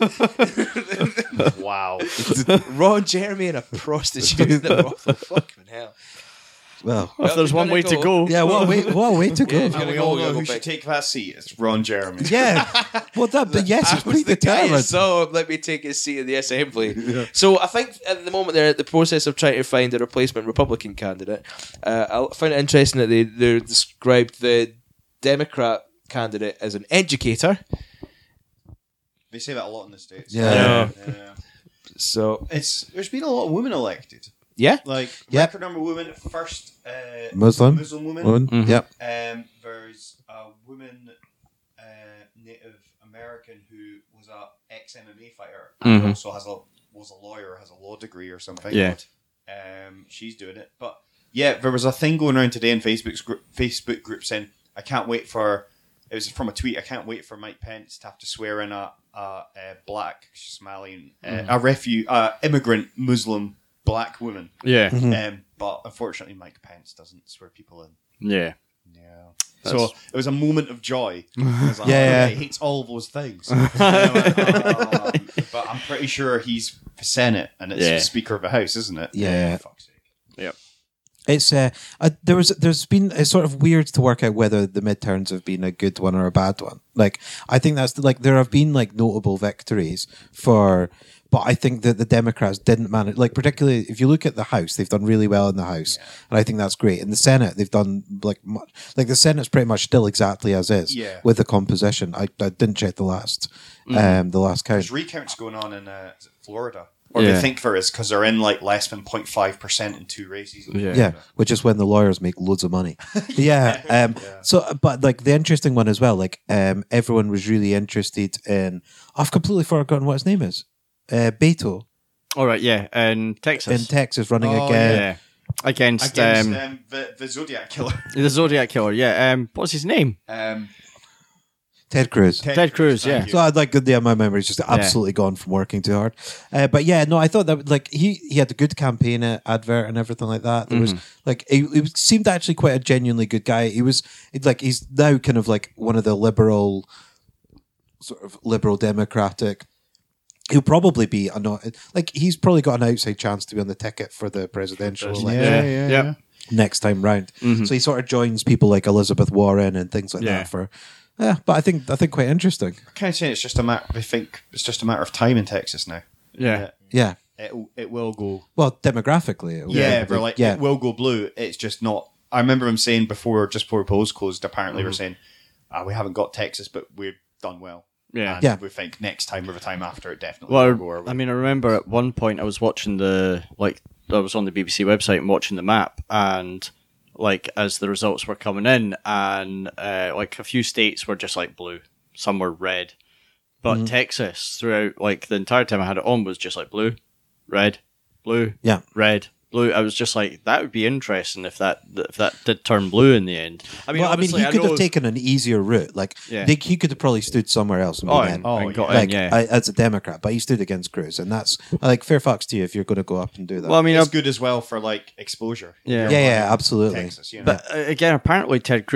Sam. Wow. Ron Jeremy and a prostitute in the brothel. Fucking hell. Well, If there's we're one gonna way to go. go, yeah. What a way, what a way to go. Yeah, Yeah. if you're And we gonna all go, know go who should back. take that seat. It's Ron Jeremy. Well, that. But yes, it's I was the guy who predetermined. saw him let me take his seat in the assembly. So I think at the moment they're at the process of trying to find a replacement Republican candidate. Uh, I find it interesting that they they described the Democrat candidate as an educator. They say that a lot in the States. Yeah. Yeah. Yeah. So It's there's been a lot of women elected. yeah, Like Yep. record number of women, first uh, Muslim. Muslim woman. One. Mhm. Yep. Um, there's a woman, uh, Native American, who was a ex M M A fighter and Mhm. also has a was a lawyer, has a law degree or something. Yeah. Um, she's doing it, but yeah, there was a thing going around today in Facebook's group, Facebook group saying, "I can't wait for." It was from a tweet. I can't wait for Mike Pence to have to swear in a, a, a black Somalian, uh, a refu uh, immigrant Muslim black woman. yeah, Um, but unfortunately, Mike Pence doesn't swear people in. yeah. Yeah. That's- So it was a moment of joy. I was like, Yeah, oh, yeah. He hates all those things. And I went, "Oh." But I'm pretty sure he's for Senate and it's Yeah. Speaker of the House, isn't it? Yeah. For fuck's sake. It's uh, uh, there was there's been it's sort of weird to work out whether the midterms have been a good one or a bad one. Like I think that's the, like there have been like notable victories for, but I think that the Democrats didn't manage. Like particularly if you look at the House, they've done really well in the House, and I think that's great. In the Senate, they've done like much, like the Senate's pretty much still exactly as is Yeah. with the composition. I, I didn't check the last um the last count. There's recounts going on in uh, is it Florida. Or Yeah. they think there is because they're in like less than zero point five percent in two races. Yeah. Yeah, which is when the lawyers make loads of money. yeah. Um, So, but like the interesting one as well, like um, everyone was really interested in. I've completely forgotten what his name is. Uh, Beto All right, yeah, in Texas. in Texas running Oh, again. yeah, against, Against um, um, the, the Zodiac Killer. the Zodiac Killer. Yeah, um, what's his name? Um, Ted Cruz. Ted Cruz, thank yeah. you. So I'd like yeah, my memory's just absolutely gone from working too hard. Uh, but yeah, no, I thought that like he he had a good campaign uh, advert and everything like that. There was like he, he was- seemed actually quite a genuinely good guy. He was he'd, like he's now kind of like one of the liberal, sort of liberal democratic. He'll probably be a not like he's probably got an outside chance to be on the ticket for the presidential election Yeah, yeah, yeah. yeah. next time round. So he sort of joins people like Elizabeth Warren and things like Yeah. that for. Yeah, but I think I think quite interesting. Kind of saying it's just a matter. I think it's just a matter of time in Texas now. Yeah. Yeah. It it will go. Well, demographically, it will Yeah, probably- they're like yeah. it will go blue. It's just not. I remember them saying before, just before polls closed. Apparently, we're saying ah, we haven't got Texas, but we've done well. Yeah. And Yeah. we think next time or the time after it definitely Well, will go. our way. I mean, I remember at one point I was watching the like I was on the B B C website and watching the map, and like as the results were coming in, and uh, like a few states were just like blue, some were red, but Texas throughout like the entire time I had it on was just like blue, red, blue, Yeah. red, blue. I was just like that would be interesting if that if that did turn blue in the end. I mean, well, I mean, obviously, he could know- have taken an easier route. Like, Yeah. they, he could have probably stood somewhere else and Oh, been and, in. Oh, and got yeah. like, in, yeah. I- as a Democrat, but he stood against Cruz, and that's like fair fucks to you if you're going to go up and do that. well, I mean, it's I've- good as well for like exposure. Yeah. yeah, yeah, absolutely. Texas, you know. But uh, again, apparently Ted Cruz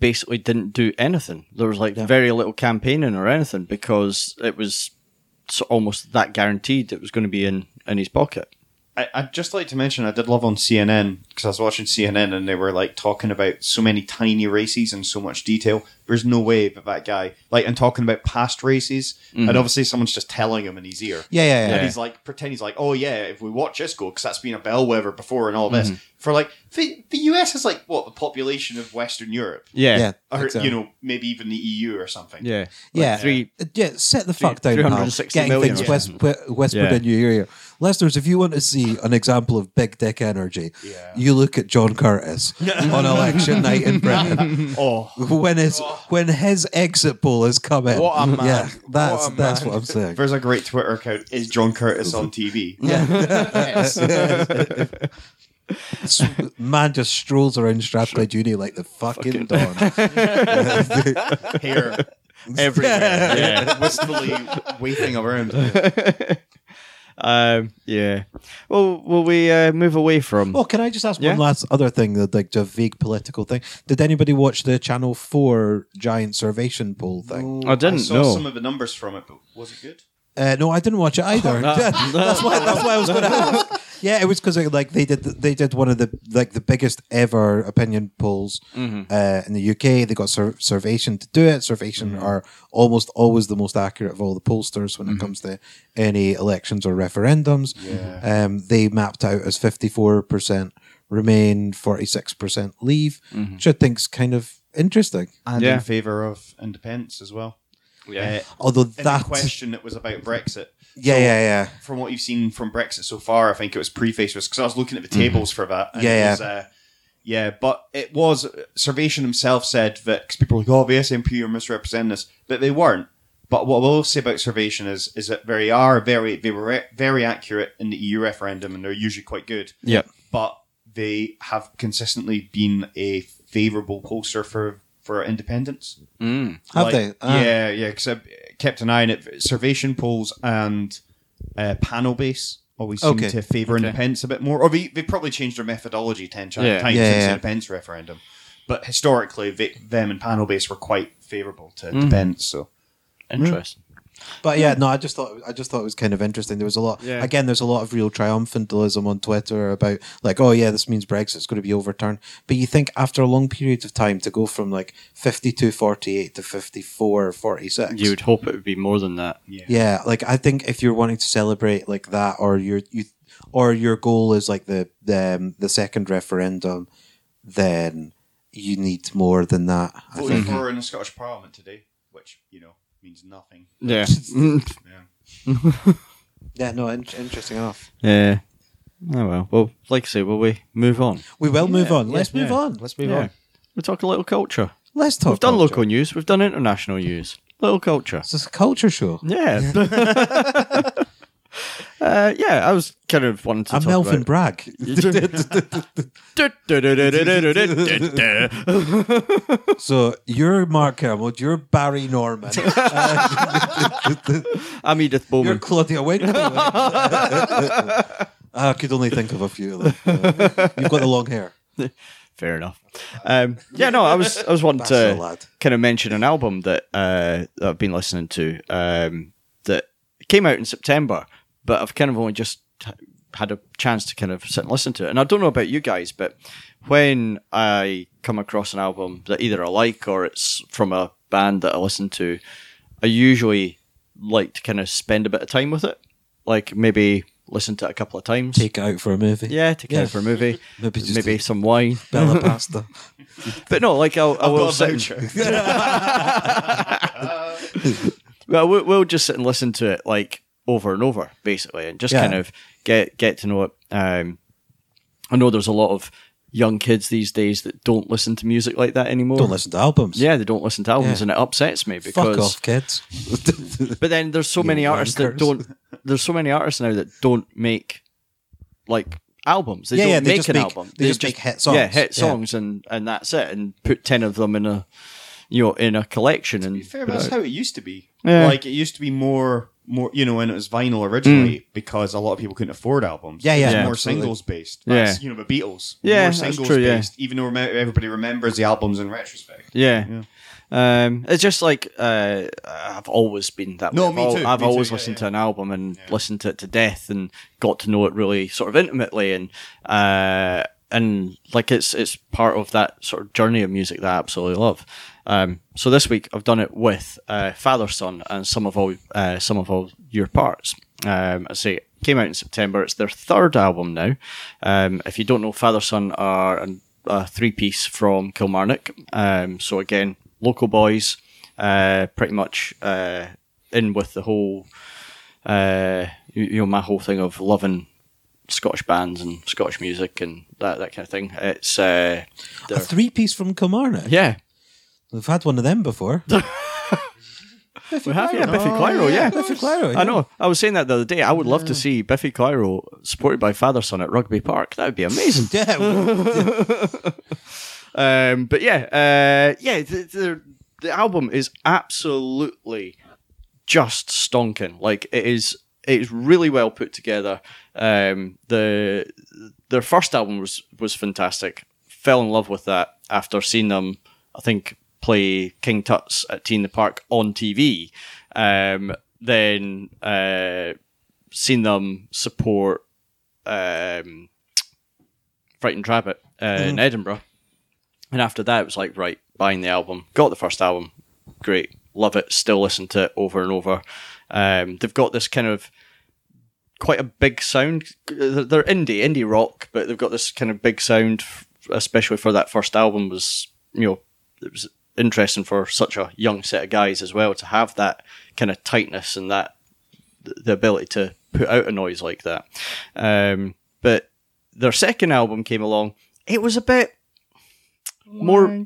basically didn't do anything. There was like very little campaigning or anything because it was so almost that guaranteed it was going to be in, in his pocket. I, I'd just like to mention I did love on C N N because I was watching C N N and they were like talking about so many tiny races and so much detail. There's no way that that guy like and talking about past races Mm-hmm. and obviously someone's just telling him in his ear. Yeah, yeah, yeah. And he's like pretend he's like, oh yeah, if we watch this go because that's been a bellwether before and all this for like the, the U S is like what the population of Western Europe Yeah. Yeah. or exactly. you know maybe even the E U or something. Yeah. Yeah, Like three. Uh, yeah. Set the fuck down, three hundred pal. and sixty Getting million things or west, something. wi- whispered Yeah. in your ear. Listeners, if you want to see an example of big dick energy, Yeah. you look at John Curtis on election night in Britain. Oh, When his when his exit poll has come in, What a man. yeah, that's What a that's man. what I'm saying. there's a great Twitter account. Is John Curtis on T V? S- Man just strolls around Strathclyde Uni like the fucking dawn. Hair Everywhere. Yeah. wistfully waiting around. Um, yeah. Well, will we uh, move away from? Oh, can I just ask Yeah. one last other thing, that like a vague political thing? Did anybody watch the Channel Four giant Servation poll thing? I didn't I saw know. some of the numbers from it, but was it good? Uh, no, I didn't watch it either. that's why. That's why I was going to ask. Yeah, it was because like they did. They did one of the like the biggest ever opinion polls uh, in the U K. They got Sur- Survation to do it. Survation are almost always the most accurate of all the pollsters when it comes to any elections or referendums. Yeah. Um, they mapped out as fifty-four percent Remain, forty-six percent Leave, which I think's kind of interesting. And Yeah. in favour of independence as well. Yeah. Uh, Although in that, the question that was about Brexit. yeah, So, yeah, yeah. From what you've seen from Brexit so far, I think it was prefaced because I was looking at the tables for that. And Yeah, it was, uh, yeah, but it was Servation himself said that because people were like, oh, the S N P are misrepresenting this, but they weren't. But what I will say about Servation is is that they are very they were very accurate in the E U referendum, and they're usually quite good. Yeah. But they have consistently been a favourable pollster for for independence. Mm. Have Like, they? Ah. Yeah, yeah. Because I kept an eye on it. Servation polls and uh, panel base always seem Okay. to favour Okay. independence a bit more. Or they, they probably changed their methodology ten ch- Yeah. times Yeah, since yeah. the independence referendum. But historically, they, them and panel base were quite favourable to independence. So Interesting. But yeah, no, I just thought I just thought it was kind of interesting. There was a lot. Yeah. Again, there's a lot of real triumphantalism on Twitter about like, oh yeah, this means Brexit's going to be overturned. But you think after a long period of time to go from like fifty-two forty-eight to fifty-four forty-six, You would hope it would be more than that. yeah, yeah, like I think if you're wanting to celebrate like that, or your you, or your goal is like the the um, the second referendum, then you need more than that. I voted think. for in the Scottish Parliament today, which you know means nothing. Yeah. Yeah. Yeah, no, in- interesting enough. Yeah. Oh well. Well, like I say, will we move on? We will move on. yeah, Let's move yeah. on. Let's move Yeah. on. We'll talk a little culture. Let's talk. We've done culture. local news. We've done international news. Little culture. It's a culture show. Yeah. uh, yeah, I was kind of wanting to I'm talk Melvin about... Bragg. So you're Mark Kermode, you're Barry Norman, I'm Edith you're Bowman. Claudia Winkler. I could only think of a few of them. Uh, you've got the long hair. Fair enough. Um, yeah, no, I was I was wanting That's to a lad. kind of mention an album that, uh, that I've been listening to um, that came out in September, but I've kind of only just h- had a chance to kind of sit and listen to it. And I don't know about you guys, but when I come across an album that either I like or it's from a band that I listen to, I usually like to kind of spend a bit of time with it. Like maybe listen to it a couple of times. Take it out for a movie. yeah, take it Yeah. out for a movie. Maybe just maybe some wine. Bella Pasta. But no, like I'll, I I've will got a sit. voucher. Well, we'll we'll just sit and listen to it like over and over, basically, and just Yeah. kind of get get to know it. Um, I know there's a lot of young kids these days that don't listen to music like that anymore. Don't listen to albums. Yeah, they don't listen to albums, Yeah. and it upsets me Fuck because. off, kids. But then there's so You many artists that wankers. don't. There's so many artists now that don't make like albums. They Yeah, don't yeah, they make just an make- album. they just make hit songs. Yeah, hit Yeah. songs, and and that's it. And put ten of them in a, you know, in a collection. And To be fair, but that's how it used to be. Yeah. Like it used to be more more, you know, when it was vinyl originally, because a lot of people couldn't afford albums. Yeah, yeah, It was yeah, more absolutely. singles based. Yeah. That's, you know, the Beatles. Yeah, more that's singles true, yeah. based, even though rem- everybody remembers the albums in retrospect. Yeah. Um, it's just like uh, I've always been that No, way. me I've, al- too, I've me always too, yeah, listened yeah. to an album and listened to it to death and got to know it really sort of intimately and uh, and like it's it's part of that sort of journey of music that I absolutely love. Um, so this week I've done it with uh, Father Son and some of all uh, some of all your parts. Um, I say it came out in September. It's their third album now. Um, if you don't know, Father Son are an, a three piece from Kilmarnock. Um, so again, local boys. Uh, pretty much uh, in with the whole, uh, you, you know, my whole thing of loving Scottish bands and Scottish music and that that kind of thing. It's uh, A they're- three piece from Kilmarnock. yeah, We've had one of them before. we have yeah Biffy Clyro, yeah. Biffy Clyro, yeah. I know. I was saying that the other day. I would love to see Biffy Clyro supported by Father Son at Rugby Park. That would be amazing. Yeah. Um, but yeah, uh, yeah, the, the the album is absolutely just stonking. Like it is, it is really well put together. Um, the their first album was was fantastic. Fell in love with that after seeing them. I think play King Tut's at T in the Park on T V. Um, then uh, seen them support um, Frightened Rabbit uh, in Edinburgh. And after that, it was like, right, buying the album. Got the first album. Great. Love it. Still listen to it over and over. Um, they've got this kind of quite a big sound. They're indie, indie rock, but they've got this kind of big sound, especially for that first album was, you know, it was interesting for such a young set of guys as well to have that kind of tightness and that, the ability to put out a noise like that. Um, but their second album came along. It was a bit more.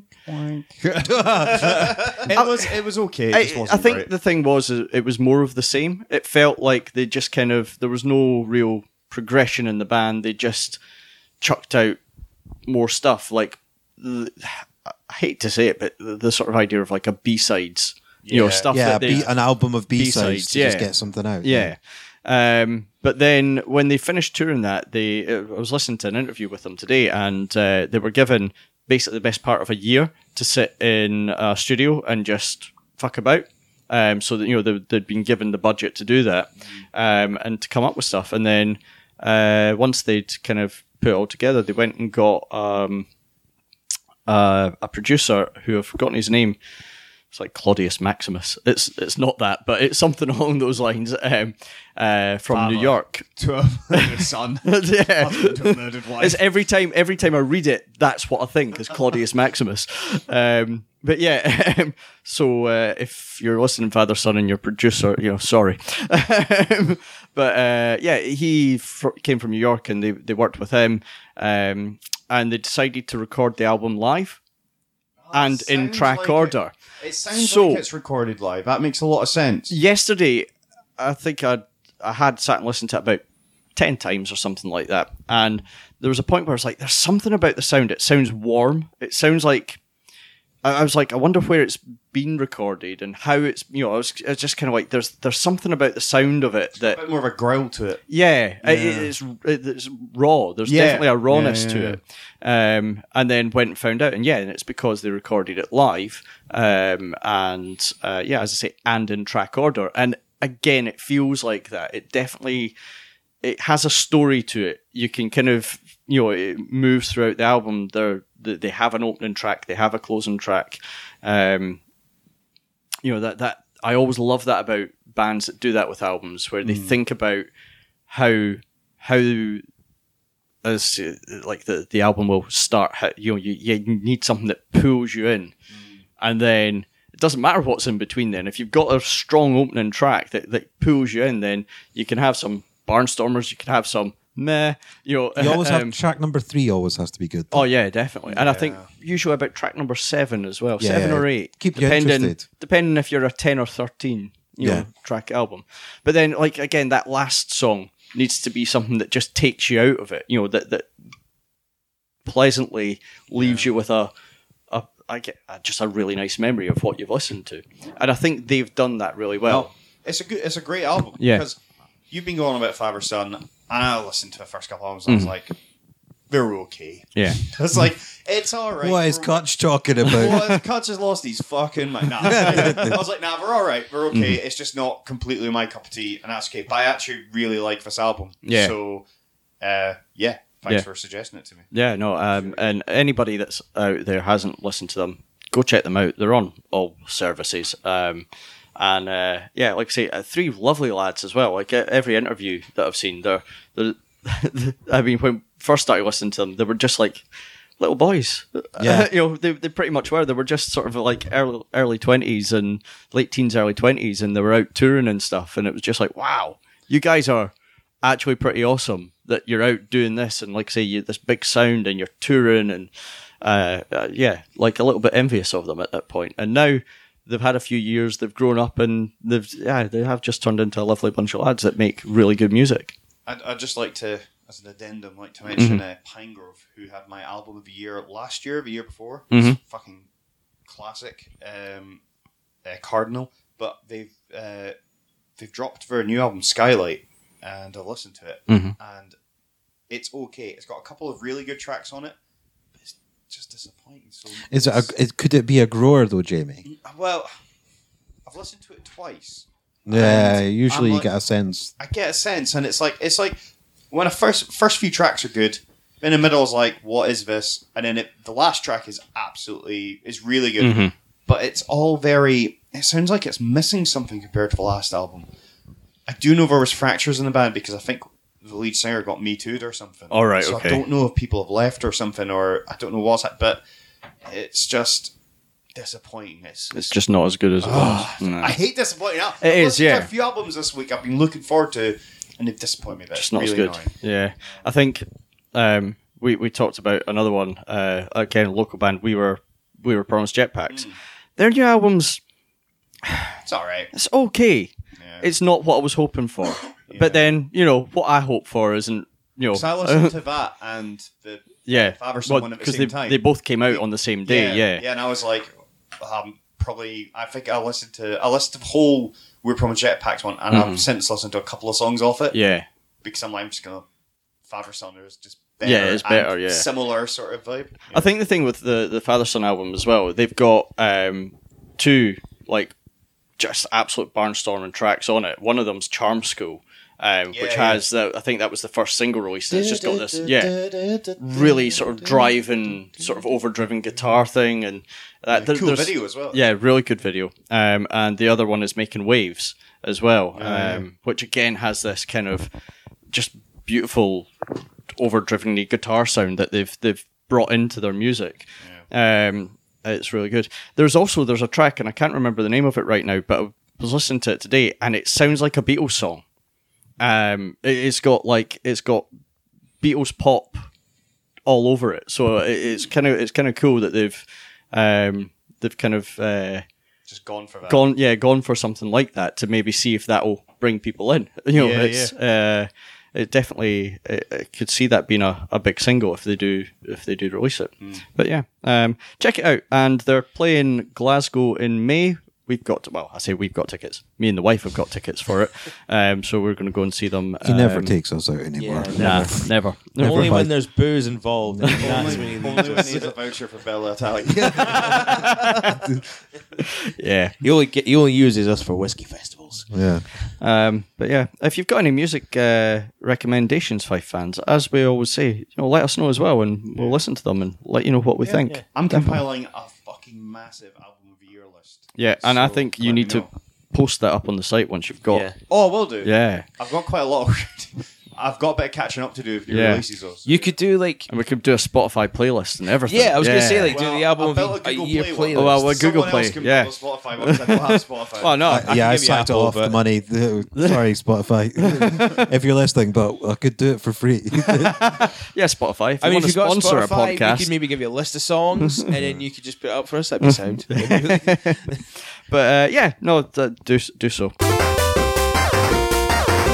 It was it was okay. It I, just I wasn't think great. the thing was uh, it was more of the same. It felt like they just kind of there was no real progression in the band. They just chucked out more stuff. Like the, I hate to say it, but the, the sort of idea of like a B sides, you know, Yeah. stuff Yeah, that they B- an album of B sides B-sides, to just yeah. get something out. yeah. Um, but then when they finished touring that, they uh, I was listening to an interview with them today, and uh, they were given basically the best part of a year to sit in a studio and just fuck about. Um, so that you know they, they'd been given the budget to do that, um, and to come up with stuff. And then uh, once they'd kind of put it all together, they went and got um, uh, a producer who I've forgotten his name. It's like Claudius Maximus. It's it's not that, but it's something along those lines. Um, uh, from Father. New York. to a murdered son, Yeah. husband to a murdered wife. It's every time every time I read it, that's what I think is Claudius Maximus. Um, but yeah, um, so uh, if you're listening, Father Son, and your producer, you know, sorry. Um, but uh, yeah, he fr- came from New York, and they they worked with him, um, and they decided to record the album live and in sounds track like it. order. It sounds So- like it's recorded live. That makes a lot of sense. Yesterday, I think I I had sat and listened to it about ten times or something like that, and there was a point where I was like, "There's something about the sound. It sounds warm. It sounds like." I I was like, I wonder where it's been recorded and how it's. You know, I was, I was just kind of like, "There's there's something about the sound of it A that." bit more of a growl to it. Yeah, it- it's it's raw. There's Yeah. definitely a rawness Yeah, yeah, to yeah. it. Um, and then went and found out, and yeah, and it's because they recorded it live. Um, and uh, yeah, as I say, and in track order. And again, it feels like that. It definitely it has a story to it. You can kind of you know it moves throughout the album. They're, they they have an opening track. They have a closing track. Um, you know that that I always love that about bands that do that with albums, where they think about how how as uh, like the the album will start. How, you know, you you need something that pulls you in, and then it doesn't matter what's in between. Then, if you've got a strong opening track that that pulls you in, then you can have some barnstormers. You can have some meh. You know, You always um, have track number three. Always has to be good. Oh yeah, definitely. And I think usually about track number seven as well, Yeah, seven yeah. or eight, Keep you depending interested. depending if you're a ten or thirteen, you Yeah. know, track album. But then, like again, that last song needs to be something that just takes you out of it. You know, that that pleasantly leaves you with a. a I get uh, just a really nice memory of what you've listened to, and I think they've done that really well. it's a good, it's a great album. Yeah. Because you've been going on about Father Son, and I listened to the first couple albums, and I was like, they're okay. Yeah. It's like, it's all right. What is We're- Koch talking about? Well, Koch has lost his fucking mind. Nah, I was like, nah, we're all right. We're okay. It's just not completely my cup of tea, and that's okay. But I actually really like this album. Yeah. So, uh, yeah. Thanks Yeah. for suggesting it to me. Yeah, no, um, and anybody that's out there hasn't listened to them, go check them out. They're on all services. Um, and uh, yeah, like I say, uh, three lovely lads as well. Like uh, every interview that I've seen, they're, they're I mean, when I first started listening to them, they were just like little boys. Yeah. you know, they, they pretty much were. They were just sort of like early early twenties and late teens, early twenties, and they were out touring and stuff. And it was just like, wow, you guys are actually pretty awesome that you're out doing this, and like I say, you this big sound and you're touring, and uh, uh, yeah, like a little bit envious of them at that point. And now they've had a few years, they've grown up, and they've yeah, they have just turned into a lovely bunch of lads that make really good music. I'd, I'd just like to, as an addendum, like to mention Mm-hmm. uh, Pinegrove, who had my album of the year last year, the year before. Mhm. It's fucking classic, um, uh, Cardinal. But they've uh, they've dropped their new album Skylight, and I listened to it, Mhm. and it's okay. It's got a couple of really good tracks on it, but it's just disappointing. So Is it? A, it could it be a grower though, Jamie? well, I've listened to it twice. Yeah. And Usually I'm you like- get a sense. I get a sense, and it's like it's like when a first first few tracks are good, in the middle is like, what is this? And then it, the last track is absolutely is really good, Mhm. but it's all very. It sounds like it's missing something compared to the last album. I do know there was fractures in the band because I think the lead singer got Me Too'd or something. All right, so okay. I don't know if people have left or something, or I don't know what's that, but it's just disappointing. It's, It's just not as good as it was. No. I hate disappointing. Al- It I've is, listened to yeah. a few albums this week I've been looking forward to, and they've disappointed me a bit. Just not really as good. annoying. Yeah, I think um, we we talked about another one. Uh, again, a local band. We were we were promised Jetpacks. Their new album's It's all right. it's okay. Yeah. It's not what I was hoping for. But then you know what I hope for isn't you know. So I listened to that and the yeah, Father Son one at the because same they time. they both came out on the same day. Yeah, yeah, and I was like, um, probably. I think I listened to I listened to the whole We're Promised Jetpacks one, and I've since listened to a couple of songs off it. Mm-hmm. yeah. because I'm like, I'm just gonna Father Son is just better. Yeah, it's better, and yeah. similar sort of vibe. I think the thing with the the Father Son album as well, they've got um, two like just absolute barnstorming tracks on it. One of them's Charm School, um, Yeah, which yeah. has the I think that was the first single released. And it's just got this yeah, really sort of driving, sort of overdriven guitar thing, and that there- cool there's- video as well. Yeah, really good video. Um, and the other one is Making Waves as well, yeah. um, which again has this kind of just beautiful overdriven guitar sound that they've they've brought into their music. Um, it's really good. There's also there's a track, and I can't remember the name of it right now, but I was listening to it today, and it sounds like a Beatles song. Um, it, it's got like it's got Beatles pop all over it, so it, it's kind of it's kind of cool that they've um, they've kind of uh, Just gone for that. gone yeah gone for something like that to maybe see if that'll bring people in. You know, Yeah, it's uh, it definitely I I could see that being a, a big single if they do if they do release it. But yeah, um, check it out. And they're playing Glasgow in May. We've got well, I say we've got tickets. Me and the wife have got tickets for it. Um, so we're going to go and see them. He never um, takes us out anymore. Yeah, Nah, never. never. Only buy- when there's booze involved. And that's when he Only leaves when us. he needs a voucher for Bella Italia. Yeah. He only get, he only uses us for whiskey festivals. Yeah. Um, but yeah, if you've got any music uh, recommendations, Fife fans, as we always say, you know, let us know as well, and we'll listen to them and let you know what we think. I'm compiling a fucking massive album of the year list. Yeah, and I So think you let me need to know. post that up on the site once you've got. Yeah. Oh, I will do. Yeah. I've got quite a lot of. I've got a bit of catching up to do with new Yeah. releases. Though. You could do like And we could do a Spotify playlist and everything. yeah, I was gonna say like Well, do the album I of built the- a Google year Play one. playlist. Oh, well, well, Google Someone else Play, can yeah. build a Spotify one 'cause I don't have Spotify. Oh no, I, I can yeah, I give you sacked it Apple, off the but- money. Sorry, Spotify. If you're listening, but I could do it for free. yeah, Spotify. If you I mean, want if to you got sponsor Spotify, a we podcast, could maybe give you a list of songs, and then you could just put it up for us. That'd be sound. but uh, yeah, no, th- do do so.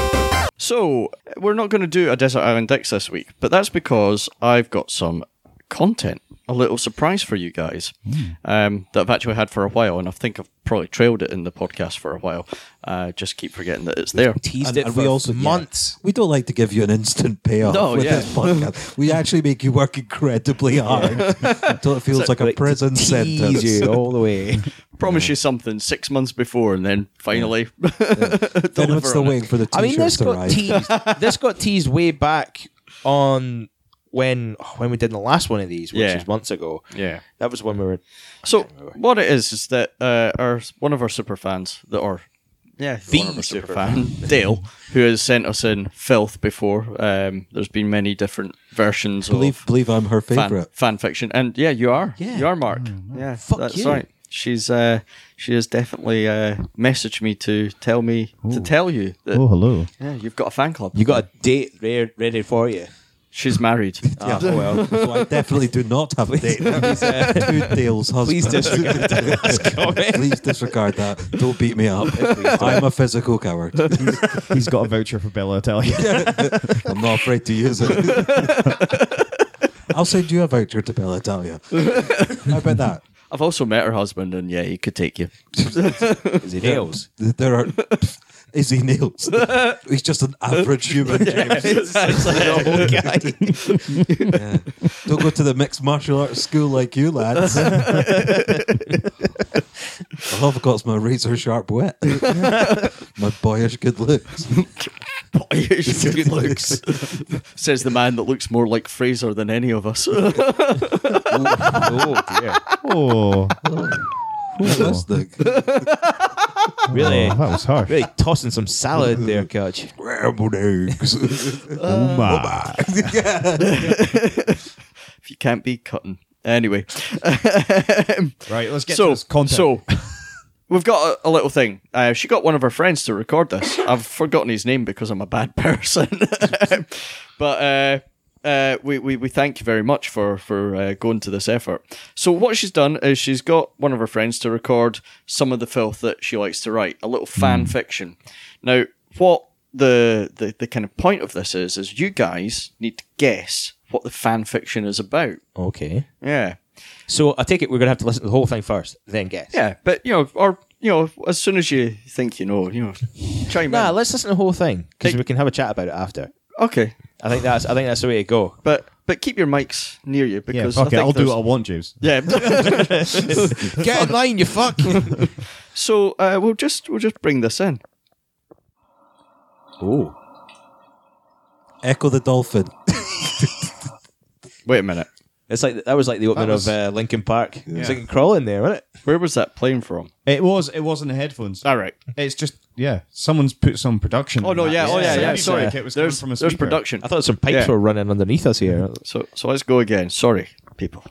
So we're not going to do a Desert Island Dicks this week, but that's because I've got some content, a little surprise for you guys Mm. um, that I've actually had for a while, and I think I've probably trailed it in the podcast for a while. Uh, just keep forgetting that it's there. Teased And- it and for we also- yeah. months. We don't like to give you an instant payoff No, with yeah. this podcast. We actually make you work incredibly hard until it feels like a Like, prison tease sentence. you all the way. Promise you something six months before, and then finally Then deliver it's still on it. waiting for the I mean, this t-shirts to got arrive. teased. This got teased way back on when when we did the last one of these, which Yeah. is months ago. Yeah. That was when we were. So what it is is that uh, our one of our super fans that are yeah The one of our super super fan Dale, who has sent us in filth before. Um, there's been many different versions Believe, of believe I'm her fan, favourite. fan fiction, and yeah, you are. Yeah. You are, Mark. Yeah, Fuck that's you. right. She's uh, she has definitely uh, messaged me to tell me to tell you that Oh, hello. yeah, you've got a fan club. You got a date re- ready for you. She's married. Yeah, well, so I definitely do not have a date. To Dale's husband. Please disregard that comment. Please disregard that. Don't beat me up. I'm a physical coward. He's got a voucher for Bella Italia. I'm not afraid to use it. I'll send you a voucher to Bella Italia. How about that? I've also met her husband, and yeah, he could take you. Is he nails? There are. Is he nails? He's just an average human. James. Sounds like a whole guy. Yeah. Don't go to the mixed martial arts school like you lads. All I've got's my razor sharp wit. My boyish good looks. Boyish good looks. Says the man that looks more like Fraser than any of us. Oh dear. Oh, Realistic. Really, oh, that was harsh. really tossing some salad there, Coach. Scrambled eggs. Oh my. If you can't be cutting. Anyway. Right, let's get so, to this content. So, we've got a, a little thing. Uh, she got one of her friends to record this. I've forgotten his name because I'm a bad person. But uh, uh, we, we, we thank you very much for, for uh, going to this effort. So what she's done is she's got one of her friends to record some of the filth that she likes to write, a little fan fiction. Now, what the, the, the kind of point of this is, is you guys need to guess what the fan fiction is about. Okay. Yeah. So I take it we're gonna have to listen to the whole thing first, then guess. Yeah, but, you know, or, you know, as soon as you think you know, you know, chime Nah, in. let's listen to the whole thing because Hey. we can have a chat about it after. Okay. I think that's I think that's the way to go. But but keep your mics near you Yeah, because fuck I it. think I'll do there's- what I want, James. Yeah. Get in line, you fuck. So uh, we'll just we'll just bring this in. Oh. Echo the dolphin. Wait a minute. It's like that was like the opening was- of uh, Linkin Park. It was like a crawl in there, wasn't it? Where was that playing from? It was. It was in the headphones. All right. It's just yeah. Someone's put some production. Oh in no, that. yeah, oh It yeah, yeah. sounded Sorry. like it was coming There's from a there's speaker. production. I thought some pipes Yeah. were running underneath us here. So so let's go again. Sorry, people.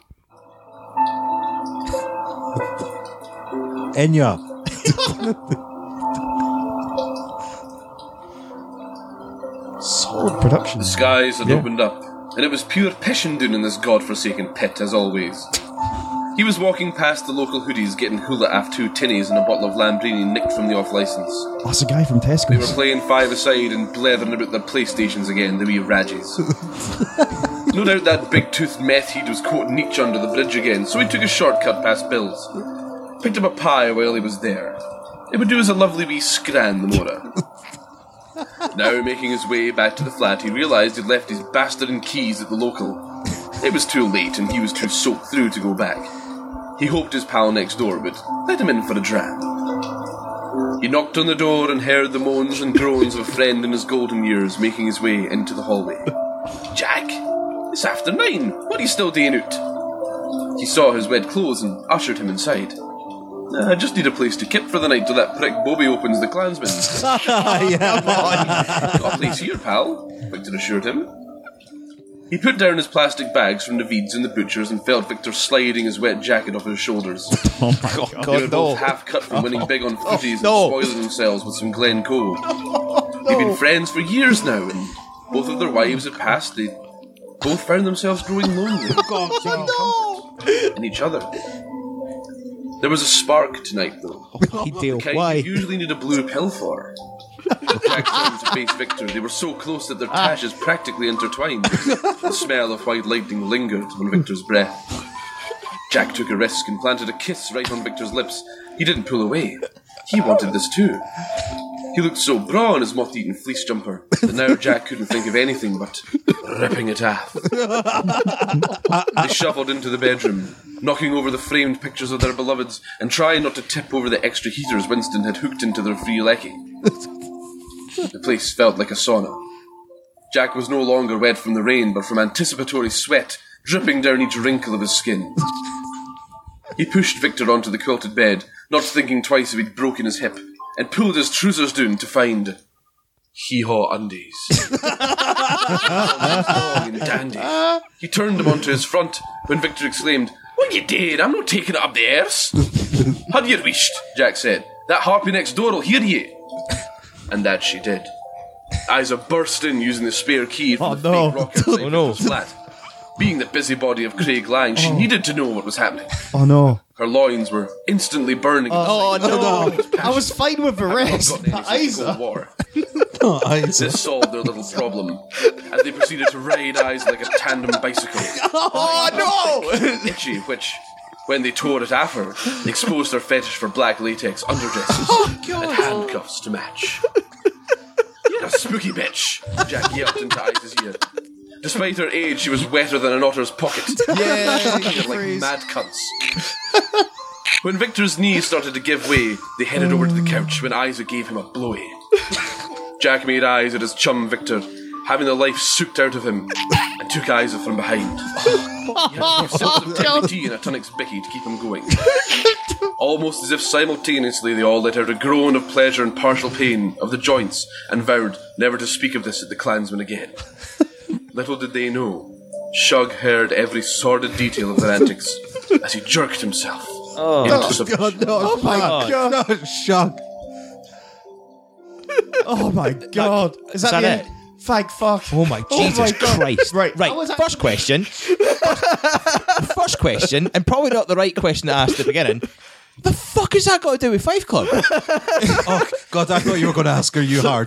Enya. Solid production. The skies had opened up, and it was pure Peshendun in this god-forsaken pit, as always. He was walking past the local hoodies getting hula af two tinnies and a bottle of Lambrini nicked from the off-licence. Oh, that's a guy from They were Tesco's. playing five-a-side and blathering about their PlayStations again, the wee rages. No doubt that big-toothed meth head was quoting Nietzsche under the bridge again, so he took a shortcut past Bill's. Picked up a pie while he was there. It would do as a lovely wee scran, the Mora. Now, making his way back to the flat, he realised he'd left his bastard and keys at the local. It was too late, and he was too soaked through to go back. He hoped his pal next door would let him in for a dram. He knocked on the door and heard the moans and groans of a friend in his golden years making his way into the hallway. Jack, it's after nine. What are you still doing out? He saw his wet clothes and ushered him inside. I just need a place to kip for the night till that prick Bobby opens the Klansman. Got a place here, pal, Victor assured him. He put down his plastic bags from the Veeds and the butchers and felt Victor sliding his wet jacket off his shoulders. Oh my god. They were both half cut from winning big on footies and no. spoiling themselves with some Glencoe. They've been friends for years now, and both of their wives had passed. They both found themselves growing lonely. In each other. There was a spark tonight, though. He deal. Kind Why? you usually need a blue pill for. Jack turned to face Victor. They were so close that their tashes practically intertwined. The smell of white lightning lingered on Victor's breath. Jack took a risk and planted a kiss right on Victor's lips. He didn't pull away. He wanted this too. He looked so braw in his moth-eaten fleece jumper that now Jack couldn't think of anything but ripping it off. They shuffled into the bedroom, knocking over the framed pictures of their beloveds and trying not to tip over the extra heaters Winston had hooked into their free lecky. The place felt like a sauna. Jack was no longer wet from the rain, but from anticipatory sweat dripping down each wrinkle of his skin. He pushed Victor onto the quilted bed, not thinking twice if he'd broken his hip, and pulled his trousers down to find hee-haw undies. Long and dandy. He turned them onto his front when Victor exclaimed, "What you did? I'm not taking it up the arse." "Had you wished," Jack said. "That harpy next door will hear you." And that she did. Isa burst in using the spare key from Oh, the no. fake rock outside Oh, no. Victor's flat. Being the busybody of Craig Lang, she needed to know what was happening. Oh no. Her loins were instantly burning. Oh, no! I was fine with the rest. Got any But since the Isa. Cold War. Oh, Isa. This solved their little problem, and they proceeded to ride Isa like a tandem bicycle. Oh no! Itchy, which, when they tore it off her, exposed their fetish for black latex underdresses and handcuffs to match. "You're a spooky bitch," Jack yelped into Isa's ear. Despite her age, she was wetter than an otter's pocket. Yeah, They're like mad cunts. When Victor's knees started to give way, they headed over to the couch when Isa gave him a blowy. Jack made eyes at his chum Victor, having the life sucked out of him, and took Isa from behind. He had two sips of Tiny tea and a Tunnix Bicky to keep him going. Almost as if simultaneously they all let out a groan of pleasure and partial pain of the joints and vowed never to speak of this at the Klansman again. Little did they know, Shug heard every sordid detail of their antics as he jerked himself into submission. God, no. Oh my god. No, Shug. Oh my god. Is that, that the it? end? Thank fuck. Oh my Oh Jesus my God. Christ! Right. right. I was First question. First question, and probably not the right question to ask at the beginning. The fuck has that got to do with Five Club? Oh, God, I thought you were going to ask her you hard.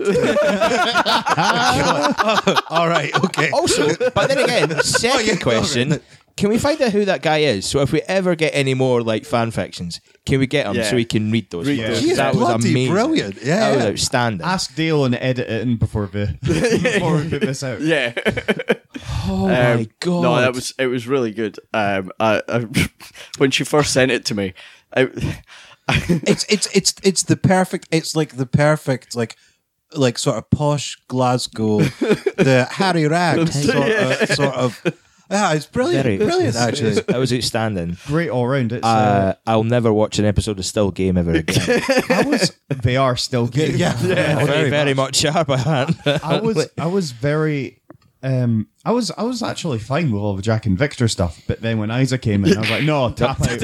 Oh, all right, okay. Also, but then again, second Oh, yeah, question: can we find out who that guy is? So if we ever get any more like fan fictions, can we get them Yeah. so we can read those? Read first? those. He's That was bloody amazing. brilliant. Yeah, That was yeah. outstanding. Ask Dale and edit it in before we, before we put this out. Yeah. oh Um, my god! No, that was it was really good. Um, I, I, when she first sent it to me, I, It's it's it's it's the perfect. It's like the perfect like like sort of posh Glasgow, the Harry Rag sort of sort of. Yeah, it's brilliant, Very- brilliant actually. that was outstanding. Great all round. It's, uh, Uh, I'll never watch an episode of Still Game ever again. I was. They are still Yeah, good. yeah, very, very, very much sharp. I had. I was. I was very. Um, I was. I was actually fine with all the Jack and Victor stuff, but then when Isa came in, I was like, "No, tap out."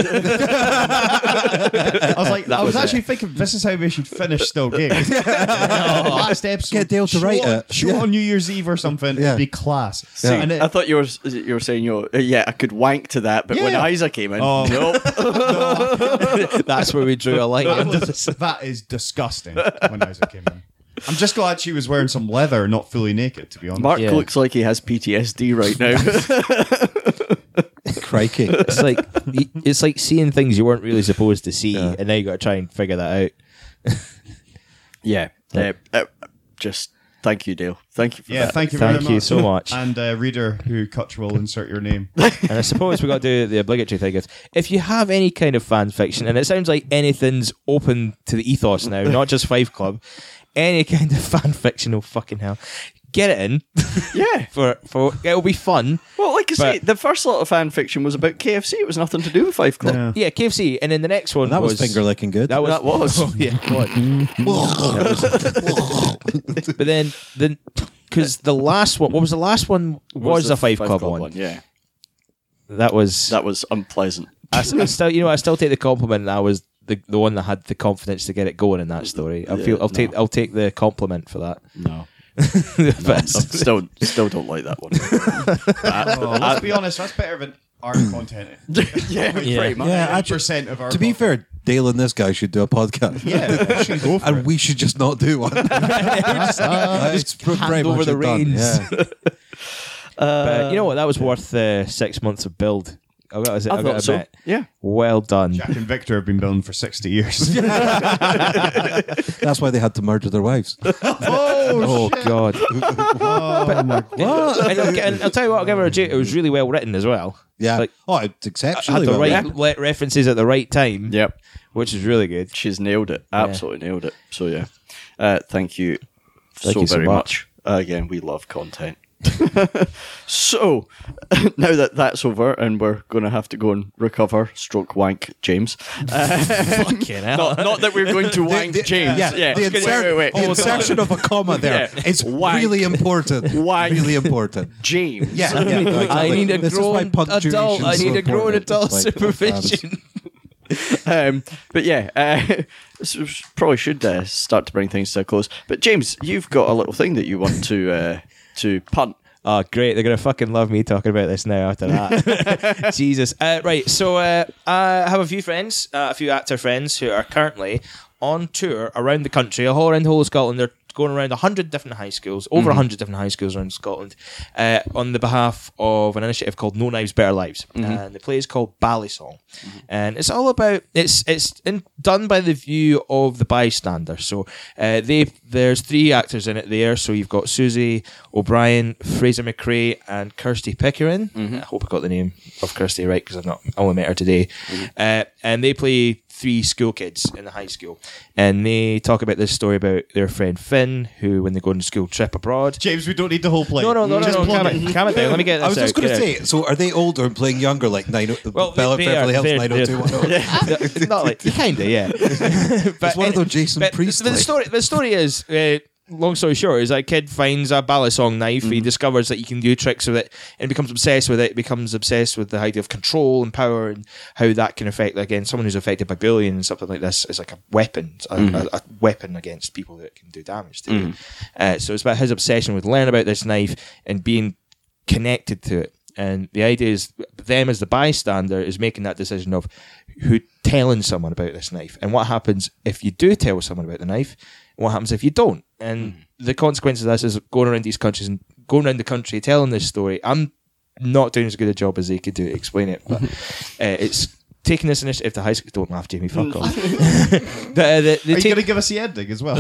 I was like, I was, was actually it. thinking this is how we should finish Still Game. Last episode, Get Dale to show write on- it. Show Yeah. on New Year's Eve or something. Yeah. It'd be class. See, And it- I thought you were you were saying you know, yeah I could wank to that, but when Yeah. Isa came in, Oh. nope. That's where we drew a line. That, was, that is disgusting when Isa came in. I'm just glad she was wearing some leather, not fully naked, to be honest. Mark Yeah. looks like he has P T S D right now. Crikey. It's like it's like seeing things you weren't really supposed to see, and now you got to try and figure that out. yeah, uh, uh, just thank you, Dale. Thank you for Yeah, that. thank you Thank very you much. so much. And uh, reader who cut will insert your name. And I suppose we got to do the obligatory thing. Is if you have any kind of fan fiction, and it sounds like anything's open to the ethos now, not just Five Club, any kind of fan fiction, oh fucking hell, get it in. Yeah. for for it'll be fun. Well, like I say, But- the first lot of fan fiction was about K F C. It was nothing to do with Five Club. Yeah. Yeah, K F C, and then the next one That was finger licking good. That was That was. Oh, yeah, God. But then then because the last one, what was the last one? Was, the Five, Club, one? Yeah, That was that was unpleasant. I, s- I still, you know, I still take the compliment. That I was the the one that had the confidence to get it going in that story. I Yeah, feel I'll no. take I'll take the compliment for that. No, But I still still don't like that one. Oh, let's be honest, that's better than our content. yeah, Yeah. pretty much. Yeah, Eighty actually, percent of our to be content. fair, Dale and this guy should do a podcast. Yeah, should go for and it. we should just not do one. Uh, it's pr- hand very over much the done, reins. yeah. But you know what? That was worth uh, six months of build. I've got to, I I've got thought to so. admit. Yeah. Well done. Jack and Victor have been building for sixty years. That's why they had to murder their wives. Oh, God. Oh my God. What? and, I'll, and I'll tell you what, I'll give her a due. It was really well written as well. Yeah. Like, oh, it's had exceptionally the well right written. le- references at the right time. Yep. Which is really good. She's nailed it. Absolutely nailed it. So yeah, uh, thank you Thank so you so very much. much. Uh, again, we love content. So now that that's over, and we're going to have to go and recover, stroke wank James. Uh, Fucking hell. not, not that we're going to wank the- James. Yeah, Yeah. the, Wait, insert- wait, wait. the Hold on. insertion of a comma there Yeah. is Wank. really important. Wank. Really important. James. Yeah, yeah, no, I exactly. need a This is why grown punctuation adult. I is so need a grown important. adult Like, supervision. um, but yeah, uh, so probably should uh, start to bring things to a close. But James, you've got a little thing that you want to uh, to punt. Oh, great. They're going to fucking love me talking about this now after that. Jesus. Uh, right. So uh, I have a few friends, uh, a few actor friends who are currently on tour around the country, all around the whole of Scotland. They're going around one hundred different high schools, over one hundred different high schools around Scotland, uh, on the behalf of an initiative called No Knives, Better Lives. And the play is called Ballysong. And it's all about, it's it's in, done by the view of the bystander. So uh, they there's three actors in it there. So you've got Susie O'Brien, Fraser McRae, and Kirsty Pickering. I hope I got the name of Kirsty right, because I've not I only met her today. Uh, and they play three school kids in the high school, and they talk about this story about their friend Finn, who, when they go on a school trip abroad. James, we don't need the whole play. No, no, no, no, Just no. plug Calm it. it, calm it down. Let me get this I was just out, going to get say, so are they older and playing younger, like nine, Well, Bella, they Beverly are- Hills they're- nine oh two one oh? it. Not like, kind of, yeah. but It's one of those Jason but Priestley. The story, the story is, uh, long story short, is that a kid finds a Ballysong knife. He discovers that you can do tricks with it, and becomes obsessed with it. Becomes obsessed with the idea of control and power, and how that can affect, again, someone who's affected by bullying and something like this is like a weapon, a, a, a weapon against people that can do damage to you. Uh, so it's about his obsession with learning about this knife and being connected to it. And the idea is them as the bystander is making that decision of who telling someone about this knife, and what happens if you do tell someone about the knife, and what happens if you don't. And the consequence of this is going around these countries and going around the country telling this story. I'm not doing as good a job as they could do to explain it, but uh, it's taking this initiative to high school. Don't laugh, Jamie. Fuck off. the, the, the Are you take- going to give us the ending as well?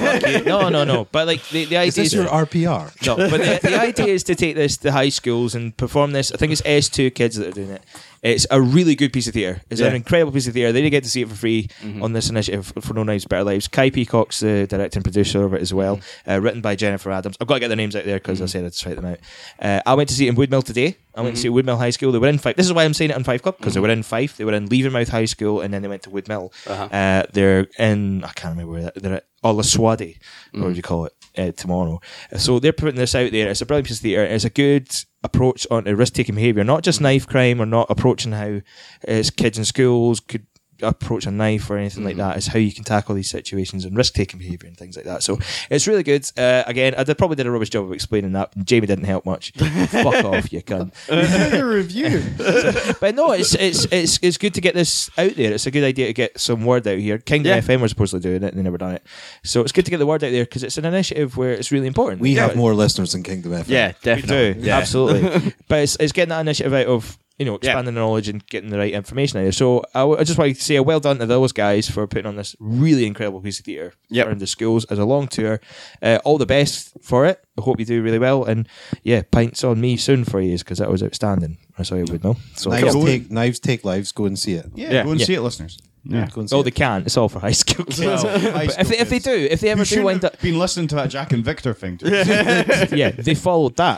no, no, no. But like the, the idea Is this is your R P R? no, but the, the idea is to take this to high schools and perform this. I think it's S two kids that are doing it. It's a really good piece of theatre. It's Yeah. an incredible piece of theatre. They get to see it for free on this initiative for No Knives, Better Lives. Kai Peacock's the director and producer of it as well. Uh, written by Jennifer Adams. I've got to get their names out there because I said I'd try them out. Uh, I went to see it in Woodmill today. I went to see it at Woodmill High School. They were in Fife. This is why I'm saying it on Fife Club, because they were in Fife. They were in Leavenmouth High School, and then they went to Woodmill. Uh, they're in, I can't remember where, they're at Olaswadi, what would you call it, uh, tomorrow. So they're putting this out there. It's a brilliant piece of theatre. It's a good approach on risk-taking behaviour, not just knife crime, or not approaching how uh, kids in schools could approach a knife or anything like that. It's how you can tackle these situations and risk-taking behaviour and things like that. So it's really good. Uh, again, I did, probably did a rubbish job of explaining that. Jamie didn't help much. Fuck off, you cunt. Your review. But no, it's it's it's it's good to get this out there. It's a good idea to get some word out here. Kingdom Yeah. F M were supposedly doing it, and they never done it. So it's good to get the word out there because it's an initiative where it's really important. We Yeah. have more listeners than Kingdom F M. Yeah, We definitely. do, Yeah. absolutely. But it's, it's getting that initiative out of, you know, expanding the knowledge and getting the right information out there. So I, w- I just want to say a well done to those guys for putting on this really incredible piece of theatre Yep. around the schools as a long tour. Uh, all the best for it. I hope you do really well. And yeah, pints on me soon for you because that was outstanding. That's how you would know. So Knives Cool. take, knives take lives. Go and see it. Yeah, Yeah. go and Yeah. see it, listeners. Yeah. Go and see oh, it. they can't. It's all for high school kids. Well, high But if they, if they school do, if they ever You do shouldn't wind have up, been listening to that Jack and Victor thing. Too. yeah, they followed that.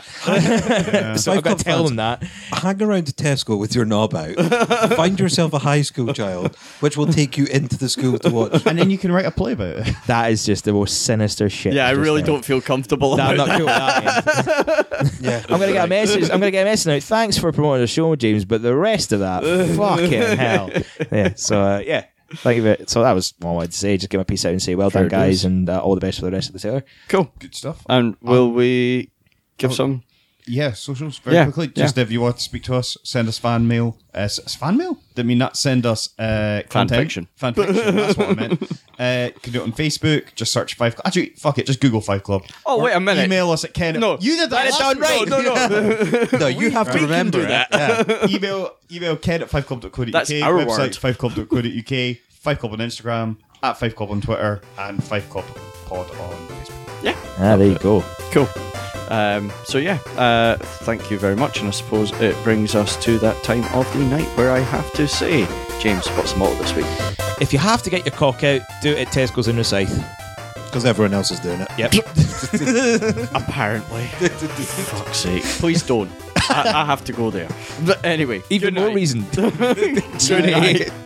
So I've got to tell them that. Hang around to Tesco with your knob out. Find yourself a high school child, which will take you into the school to watch. And then you can write a play about it. That is just the most sinister shit. Yeah, I just really there. don't feel comfortable Nah, I'm about not that. cool with that. Ian. Yeah, I'm gonna get a message. I'm gonna get a message now. Thanks for promoting the show, James. But the rest of that, fucking hell. Yeah. So uh, yeah. Thank you. Very, so that was what I wanted to say. Just get my piece out and say well Fair done, guys, dues. and uh, all the best for the rest of the tour. Cool. Good stuff. And will we give some Yeah, socials very Yeah, quickly. Just yeah. if you want to speak to us, send us fan mail. Uh, s- s- fan mail? Didn't mean that. Send us uh, Fan content. fiction. Fan fiction. That's what I meant. Uh, you can do it on Facebook. Just search Five. Cl- Actually, fuck it. Just Google Five Club. Oh, Or wait a minute. Email us at Ken. No. you did that. That is last done right. week. No, no, no. No, you have to remember it. Yeah. email email Ken at fiveclub dot co dot uk. That's our Website word. fiveclub dot co dot uk. Five Club on Instagram. At Five Club on Twitter. And Five Club Pod on Facebook. Ah, there you go. Cool. Um, so yeah, uh, thank you very much, and I suppose it brings us to that time of the night where I have to say, James, what's the motto this week? If you have to get your cock out, do it at Tesco's in Rosyth. Because everyone else is doing it. Yep. Apparently. Fuck's sake. Please don't. I, I have to go there. But anyway, Even good more night. reason. Good night.